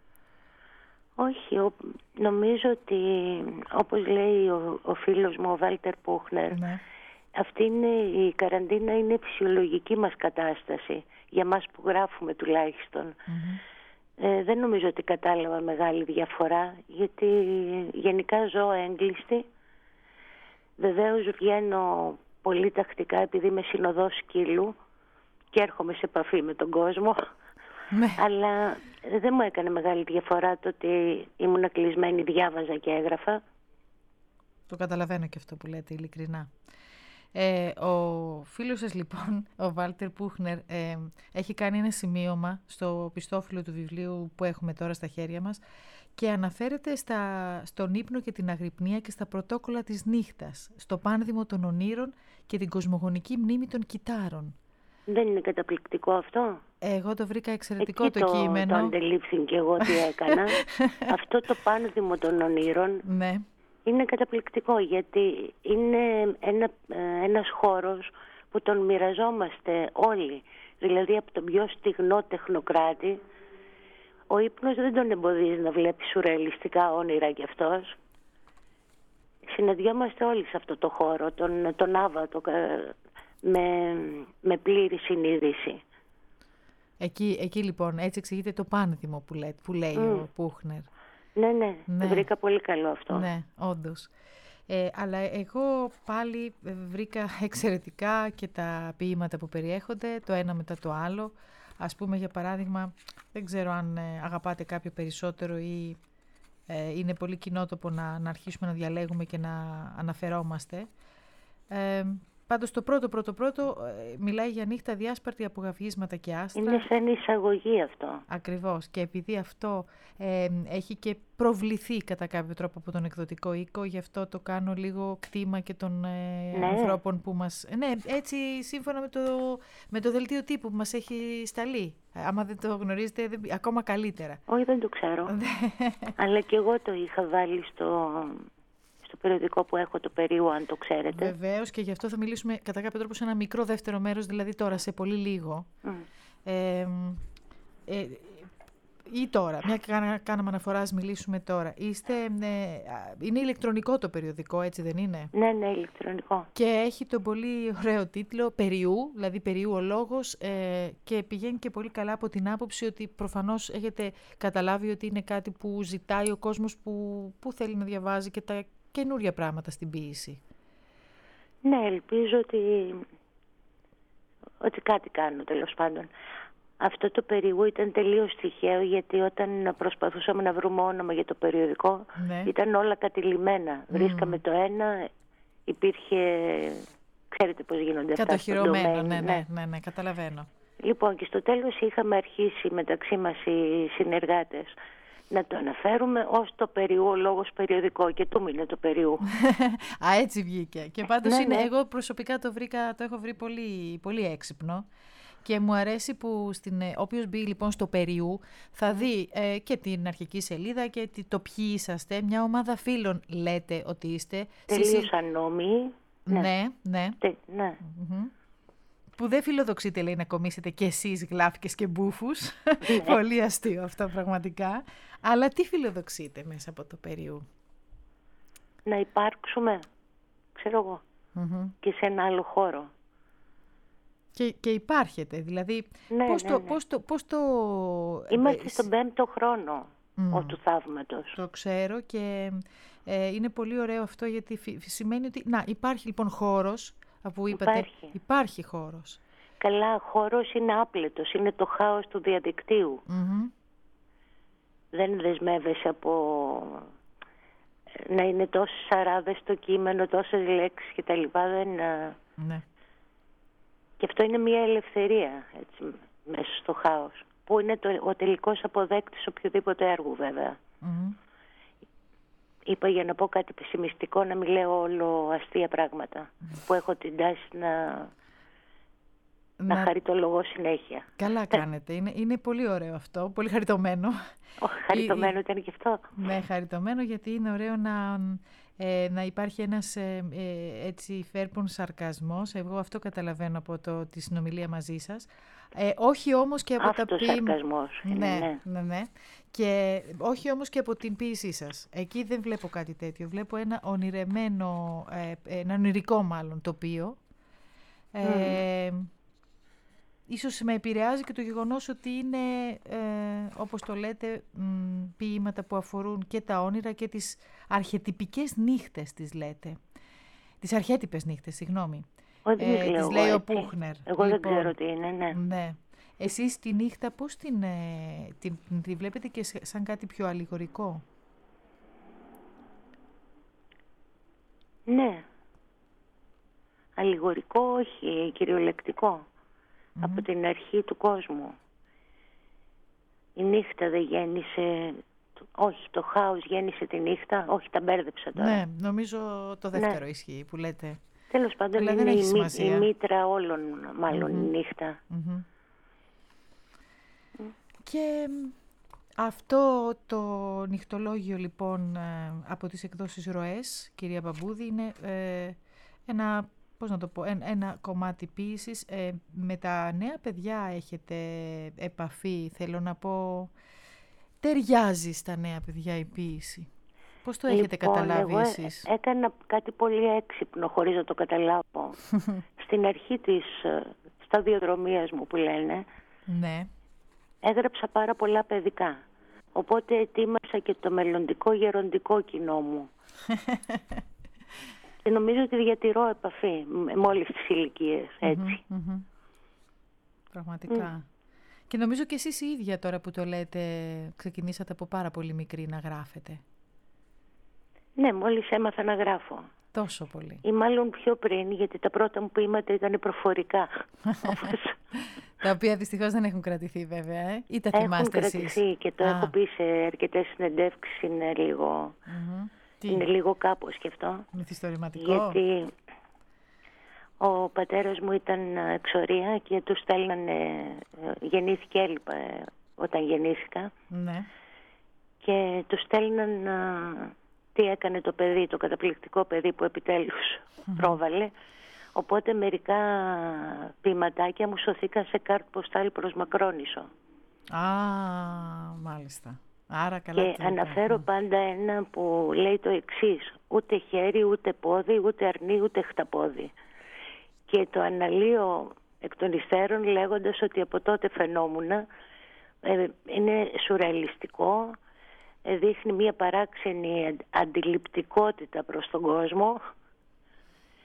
Όχι, ο, νομίζω ότι όπως λέει ο, ο φίλος μου ο Βάλτερ Πούχνερ, Ναι. αυτή είναι, η καραντίνα είναι η φυσιολογική μας κατάσταση, για μας που γράφουμε τουλάχιστον. Mm-hmm. Ε, δεν νομίζω ότι κατάλαβα μεγάλη διαφορά, γιατί γενικά ζω έγκλειστη. Βεβαίως βγαίνω πολύ τακτικά επειδή είμαι συνοδός σκύλου και έρχομαι σε επαφή με τον κόσμο. Ναι. Αλλά δεν μου έκανε μεγάλη διαφορά το ότι ήμουν κλεισμένη, διάβαζα και έγραφα. Το καταλαβαίνω και αυτό που λέτε, ειλικρινά. Ε, ο φίλος σας λοιπόν, ο Βάλτερ Πούχνερ, ε, έχει κάνει ένα σημείωμα στο πιστόφυλλο του βιβλίου που έχουμε τώρα στα χέρια μας και αναφέρεται στα, στον ύπνο και την αγρυπνία και στα πρωτόκολλα της νύχτας, στο πάνδημο των ονείρων και την κοσμογονική μνήμη των κυτάρων. Δεν είναι καταπληκτικό αυτό? Εγώ το βρήκα εξαιρετικό. Εκεί το, το κείμενο. Το αντελήφθη και εγώ τι έκανα. Αυτό το πάνδημο των ονείρων, ναι, είναι καταπληκτικό, γιατί είναι ένα, ένας χώρος που τον μοιραζόμαστε όλοι. Δηλαδή από τον πιο στιγνό τεχνοκράτη, ο ύπνος δεν τον εμποδίζει να βλέπει σουρεαλιστικά όνειρα κι αυτός. Συναντιόμαστε όλοι σε αυτό το χώρο, τον, τον άβατο, με, με πλήρη συνείδηση. Εκεί, εκεί λοιπόν, έτσι εξηγείται το πάνδημο που, λέ, που λέει mm. ο Πούχνερ. Ναι, ναι, ναι, βρήκα πολύ καλό αυτό. Ναι, όντως. Ε, αλλά εγώ πάλι βρήκα εξαιρετικά και τα ποίηματα που περιέχονται, το ένα μετά το άλλο. Ας πούμε, για παράδειγμα, δεν ξέρω αν ε, αγαπάτε κάποιο περισσότερο ή ε, είναι πολύ κοινότοπο να, να αρχίσουμε να διαλέγουμε και να αναφερόμαστε. Ε, Πάντως το πρώτο πρώτο πρώτο ε, μιλάει για νύχτα διάσπαρτη από γαυγίσματα και άστρα. Είναι σαν εισαγωγή αυτό. Ακριβώς. Και επειδή αυτό ε, έχει και προβληθεί κατά κάποιο τρόπο από τον εκδοτικό οίκο, γι' αυτό το κάνω λίγο κτήμα και των ε, ναι. ανθρώπων που μας... Ναι, έτσι σύμφωνα με το, με το δελτίο τύπου που μας έχει σταλεί. Άμα δεν το γνωρίζετε, δεν, ακόμα καλύτερα. Όχι, δεν το ξέρω. Αλλά και εγώ το είχα βάλει στο... στο περιοδικό που έχω, το Περίου, αν το ξέρετε. Βεβαίως, και γι' αυτό θα μιλήσουμε κατά κάποιο τρόπο σε ένα μικρό δεύτερο μέρος, δηλαδή τώρα, σε πολύ λίγο. Mm. Ε, ε, ή τώρα, μια και κάναμε αναφορά, ας μιλήσουμε τώρα. Είστε, ε, είναι ηλεκτρονικό το περιοδικό, έτσι δεν είναι? Ναι, ναι, ηλεκτρονικό. Και έχει τον πολύ ωραίο τίτλο, Περιού, δηλαδή Περιού ο λόγος, ε, και πηγαίνει και πολύ καλά από την άποψη ότι προφανώς έχετε καταλάβει ότι είναι κάτι που ζητάει ο κόσμος που, που θέλει να διαβάζει και τα καινούρια πράγματα στην ποίηση. Ναι, ελπίζω ότι, ότι κάτι κάνω, τέλος πάντων. Αυτό το περιού ήταν τελείως τυχαίο, γιατί όταν προσπαθούσαμε να βρούμε όνομα για το περιοδικό, ναι. ήταν όλα κατηλημένα. Mm. Βρίσκαμε το ένα, υπήρχε, ξέρετε πώς γίνονται αυτά. Κατοχυρωμένο, ναι, ναι, ναι, ναι, καταλαβαίνω. Λοιπόν, και στο τέλος είχαμε αρχίσει μεταξύ μας οι συνεργάτες να το αναφέρουμε ως το περιού, ο λόγος περιοδικό, και του μείνε το περιού. Α, έτσι βγήκε. Και πάντως ναι, είναι, ναι. εγώ προσωπικά το βρήκα, το έχω βρει πολύ, πολύ έξυπνο. Και μου αρέσει που στην, όποιος μπει λοιπόν στο περιού θα δει ε, και την αρχική σελίδα και το ποιοι είσαστε. Μια ομάδα φίλων λέτε ότι είστε. Τελείως ανώμοι. Ναι, ναι. ναι. Τε, ναι. Mm-hmm. Που δεν φιλοδοξείτε, λέει, να κομίσετε κι εσείς γλάφικες και μπούφους. Ναι. Πολύ αστείο αυτό πραγματικά. Αλλά τι φιλοδοξείτε μέσα από το περιού? Να υπάρξουμε, ξέρω εγώ, mm-hmm. και σε ένα άλλο χώρο. Και, και υπάρχετε, δηλαδή, ναι, πώς, ναι, το, ναι. πώς, το, πώς το... Είμαστε στον πέμπτο χρόνο mm. του θαύματος. Το ξέρω και ε, είναι πολύ ωραίο αυτό, γιατί φι, σημαίνει ότι, να, υπάρχει λοιπόν χώρος, που είπατε, υπάρχει. υπάρχει χώρος. Καλά, χώρος είναι άπλετος, είναι το χάος του διαδικτύου. Mm-hmm. Δεν δεσμεύεσαι από να είναι τόσες αράδες το κείμενο, τόσες λέξεις κτλ. Δεν... Ναι. Και αυτό είναι μια ελευθερία, έτσι, μέσα στο χάος, που είναι το, ο τελικός αποδέκτης οποιοδήποτε έργου, βέβαια. Mm-hmm. Είπα, για να πω κάτι πεσημιστικό, να μην λέω όλο αστεία πράγματα, mm-hmm. που έχω την τάση να, να... να χαριτολογώ συνέχεια. Καλά κάνετε. Είναι, είναι πολύ ωραίο αυτό, πολύ χαριτωμένο. Oh, χαριτωμένο ήταν και αυτό. Ναι, χαριτωμένο, γιατί είναι ωραίο να... Ε, να υπάρχει ένας ε, ε, έτσι φέρπον σαρκασμός. Εγώ αυτό καταλαβαίνω από το, τη συνομιλία μαζί σας. Ε, όχι όμως και από Αυτός τα ποίη... σαρκασμός. Ναι, ναι, ναι, ναι. Και όχι όμως και από την ποίησή σας. Εκεί δεν βλέπω κάτι τέτοιο. Βλέπω ένα ονειρεμένο, ε, ένα ονειρικό μάλλον τοπίο. Ε, mm. Ίσως με επηρεάζει και το γεγονός ότι είναι, ε, όπως το λέτε, μ, ποίηματα που αφορούν και τα όνειρα και τις αρχετυπικές νύχτες, τις λέτε. Τις αρχέτυπες νύχτες, συγγνώμη. Ε, τις λέει ο Πούχνερ. Εγώ λοιπόν, δεν ξέρω τι είναι, ναι. ναι. Εσείς τη νύχτα πώς την, ε, την, την, την βλέπετε και σαν κάτι πιο αλληγορικό? Ναι. Αλληγορικό όχι, κυριολεκτικό. Mm-hmm. Από την αρχή του κόσμου. Η νύχτα δεν γέννησε, όχι, το χάος γέννησε τη νύχτα, όχι, τα μπέρδεψα τώρα. Ναι, νομίζω το δεύτερο ναι. ισχύει που λέτε. Τέλος πάντων, αλλά είναι η, μη, η μήτρα όλων, μάλλον, mm-hmm. η νύχτα. Mm-hmm. Mm. Και αυτό το νυχτολόγιο, λοιπόν, από τις εκδόσεις Ροές, κυρία Μπαμπούδη, είναι ε, ένα... πώς να το πω, ένα, ένα κομμάτι ποίησης. Ε, με τα νέα παιδιά έχετε επαφή, θέλω να πω, ταιριάζει στα νέα παιδιά η ποίηση? Πώς το έχετε λοιπόν, καταλάβει εγώ εσείς? Έκανα κάτι πολύ έξυπνο, χωρίς να το καταλάβω. Στην αρχή της σταδιοδρομίας μου, που λένε, ναι. έγραψα πάρα πολλά παιδικά. Οπότε ετοίμασα και το μελλοντικό γεροντικό κοινό μου. Και νομίζω ότι διατηρώ επαφή με όλες τις ηλικίες, έτσι. Mm-hmm, mm-hmm. Πραγματικά. Mm. Και νομίζω και εσείς οι ίδια, τώρα που το λέτε, ξεκινήσατε από πάρα πολύ μικρή να γράφετε. Ναι, μόλις έμαθα να γράφω. Τόσο πολύ. Ή μάλλον πιο πριν, γιατί τα πρώτα μου ποίηματα ήταν προφορικά. Τα οποία δυστυχώς δεν έχουν κρατηθεί, βέβαια, ε? Ή τα έχουν θυμάστε εσείς? Έχουν κρατηθεί και το ah. έχω πει σε αρκετές συνεντεύξεις, είναι λίγο... Mm-hmm. Είναι λίγο κάπως και αυτό. Μυθιστορηματικό. Γιατί ο πατέρας μου ήταν εξορία και του στέλνανε, γεννήθηκε έλειπα όταν γεννήθηκα. Ναι. Και του στέλναν τι έκανε το παιδί, το καταπληκτικό παιδί που επιτέλους mm-hmm. πρόβαλε. Οπότε μερικά ποιηματάκια μου σωθήκαν σε κάρτ ποστάλ προς Μακρόνησο. Α, μάλιστα. Άρα καλά. Και αναφέρω πάντα ένα που λέει το εξής: ούτε χέρι, ούτε πόδι, ούτε αρνί, ούτε χταπόδι. Και το αναλύω εκ των υστέρων λέγοντας ότι από τότε φαινόμουν, ε, είναι σουρεαλιστικό, ε, δείχνει μια παράξενη αντιληπτικότητα προς τον κόσμο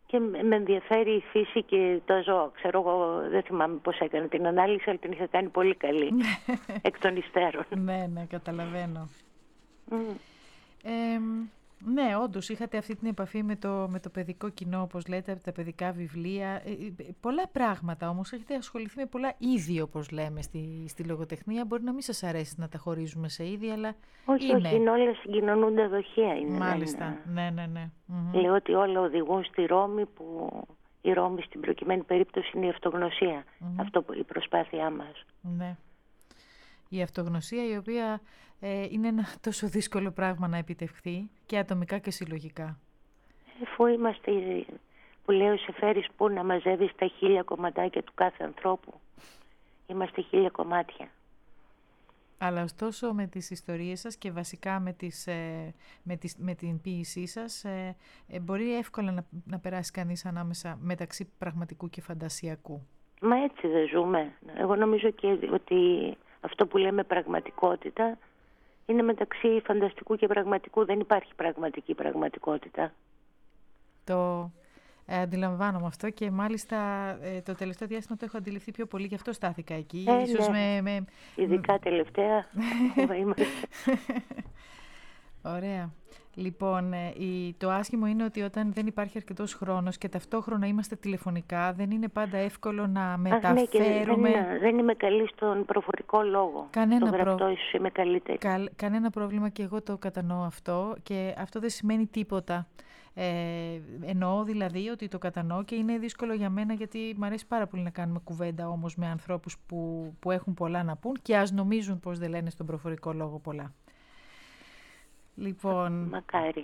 Και με ενδιαφέρει η φύση και τα ζώα. Ξέρω εγώ, δεν θυμάμαι πώς έκανε την ανάλυση, αλλά την είχα κάνει πολύ καλή εκ των υστέρων. Ναι, ναι, καταλαβαίνω. Mm. Ε, ναι, όντως είχατε αυτή την επαφή με το, με το παιδικό κοινό, όπως λέτε, τα παιδικά βιβλία. Ε, πολλά πράγματα όμως, έχετε ασχοληθεί με πολλά είδη, όπως λέμε, στη, στη λογοτεχνία. Μπορεί να μην σας αρέσει να τα χωρίζουμε σε είδη, αλλά όχι, είναι. όχι, είναι όλα συγκοινωνούντα δοχεία. Είναι, Μάλιστα, είναι. ναι, ναι, ναι. Mm-hmm. Λέω ότι όλα οδηγούν στη Ρώμη, που η Ρώμη στην προκειμένη περίπτωση είναι η αυτογνωσία. Mm-hmm. Αυτό που η προσπάθειά μας. Ναι. Η αυτογνωσία, η οποία ε, είναι ένα τόσο δύσκολο πράγμα να επιτευχθεί και ατομικά και συλλογικά. Εφού είμαστε, που λέει ο Σεφέρης, που να μαζεύεις τα χίλια κομματάκια του κάθε ανθρώπου. Είμαστε χίλια κομμάτια. Αλλά ωστόσο με τις ιστορίες σας και βασικά με, τις, ε, με, τις, με την ποίησή σας ε, ε, μπορεί εύκολα να, να περάσει κανείς ανάμεσα μεταξύ πραγματικού και φαντασιακού. Μα έτσι δεν ζούμε. Εγώ νομίζω και ότι αυτό που λέμε πραγματικότητα είναι μεταξύ φανταστικού και πραγματικού. Δεν υπάρχει πραγματική πραγματικότητα. Το ε, αντιλαμβάνομαι αυτό και μάλιστα ε, το τελευταίο διάστημα το έχω αντιληφθεί πιο πολύ, γι' αυτό στάθηκα εκεί. Ε, Ίσως ναι. με, με... Ειδικά τελευταία. Ωραία. Λοιπόν, το άσχημο είναι ότι όταν δεν υπάρχει αρκετός χρόνος και ταυτόχρονα είμαστε τηλεφωνικά, δεν είναι πάντα εύκολο να μεταφέρουμε... Αχ, ναι, και δεν, δεν είμαι καλή στον προφορικό λόγο. Κανένα στο γραπτό προ... ίσως είμαι καλύτερη. Κα... Κανένα πρόβλημα και εγώ το κατανοώ αυτό και αυτό δεν σημαίνει τίποτα. Ε, εννοώ δηλαδή ότι το κατανοώ και είναι δύσκολο για μένα γιατί μου αρέσει πάρα πολύ να κάνουμε κουβέντα όμως με ανθρώπους που, που έχουν πολλά να πούν και ας νομίζουν πως δεν λένε στον προφορικό λόγο πολλά. Λοιπόν, μακάρι.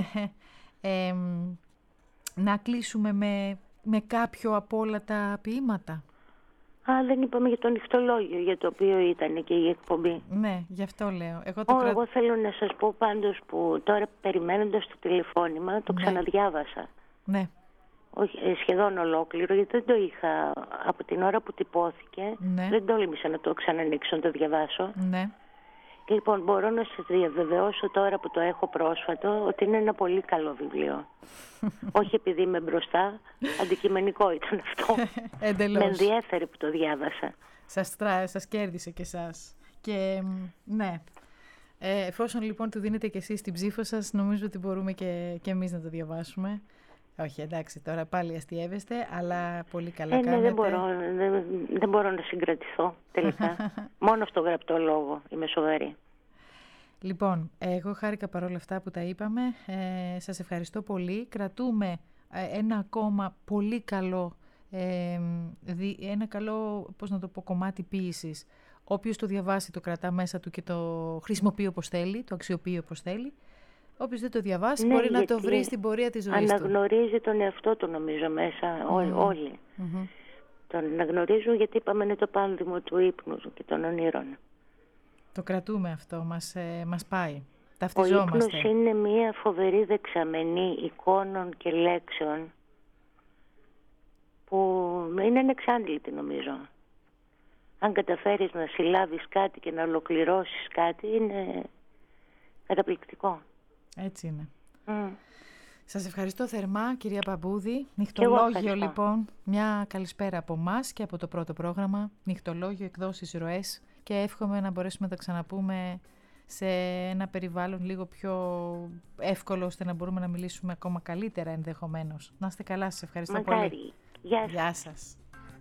ε, να κλείσουμε με, με κάποιο από όλα τα ποίηματα. Α, δεν είπαμε για το νυχτολόγιο, για το οποίο ήταν και η εκπομπή. Ναι, γι' αυτό λέω. Εγώ, το Ω, κρα... εγώ θέλω να σας πω πάντως που τώρα περιμένοντας το τηλεφώνημα το ναι. ξαναδιάβασα. Ναι. Όχι, σχεδόν ολόκληρο, γιατί δεν το είχα από την ώρα που τυπώθηκε. Ναι. Δεν τόλμησα να το ξανανοίξω, να το διαβάσω. Ναι. Λοιπόν, μπορώ να σας διαβεβαιώσω τώρα που το έχω πρόσφατο ότι είναι ένα πολύ καλό βιβλίο. Όχι επειδή είμαι μπροστά, αντικειμενικό ήταν αυτό. Εντελώς. Με ενδιέφερε που το διάβασα. Σας, τρα... σας κέρδισε και εσάς. Και ναι, ε, εφόσον λοιπόν του δίνετε και εσείς την ψήφο σας, νομίζω ότι μπορούμε και, και εμείς να το διαβάσουμε. Όχι, εντάξει, τώρα πάλι αστιεύεστε, αλλά πολύ καλά ε, κάνετε. Ναι, δεν μπορώ, δεν, δεν μπορώ να συγκρατηθώ τελικά. Μόνο στο γραπτό λόγο είμαι σοβαρή. Λοιπόν, εγώ χάρηκα παρόλα αυτά που τα είπαμε. Ε, σας ευχαριστώ πολύ. Κρατούμε ε, ένα ακόμα πολύ καλό, ε, δι, ένα καλό, πώς να το πω, κομμάτι ποίησης. Όποιος το διαβάσει το κρατά μέσα του και το χρησιμοποιεί όπως θέλει, το αξιοποιεί όπως θέλει. Όποιος δεν το διαβάσει ναι, μπορεί να το βρει στην πορεία της ζωής του. Αναγνωρίζει τον εαυτό του νομίζω μέσα mm. ό, όλοι. Mm-hmm. Τον αναγνωρίζουν γιατί είπαμε είναι το πάνδημο του ύπνου και των ονείρων. Το κρατούμε αυτό, μας, ε, μας πάει. Ο ύπνος είναι μια φοβερή δεξαμενή εικόνων και λέξεων που είναι ανεξάντλητη νομίζω. Αν καταφέρεις να συλλάβεις κάτι και να ολοκληρώσεις κάτι είναι καταπληκτικό. Έτσι είναι. Mm. Σας ευχαριστώ θερμά, κυρία Παμπούδη. Νυχτολόγιο, λοιπόν. Μια καλησπέρα από εμάς και από το πρώτο πρόγραμμα. Νυχτολόγιο, εκδόσεις Ροές. Και εύχομαι να μπορέσουμε να τα ξαναπούμε σε ένα περιβάλλον λίγο πιο εύκολο, ώστε να μπορούμε να μιλήσουμε ακόμα καλύτερα ενδεχομένως. Να είστε καλά, σας ευχαριστώ Μακάρι. πολύ. Γεια σας. Γεια σας.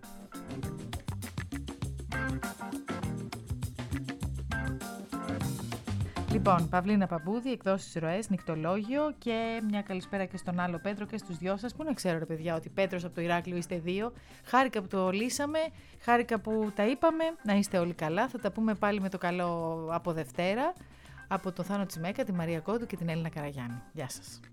Λοιπόν, Παυλίνα Παμπούδη, εκδόσεις Ροές, νυχτολόγιο και μια καλησπέρα και στον άλλο Πέτρο και στους δυο σας. Πού να ξέρω ρε παιδιά ότι Πέτρος από το Ηράκλειο είστε δύο. Χάρηκα που το λύσαμε, χάρηκα που τα είπαμε, να είστε όλοι καλά. Θα τα πούμε πάλι με το καλό από Δευτέρα, από τον Θάνο Τσιμέκα, τη Μαρία Κόντου και την Έλληνα Καραγιάννη. Γεια σας.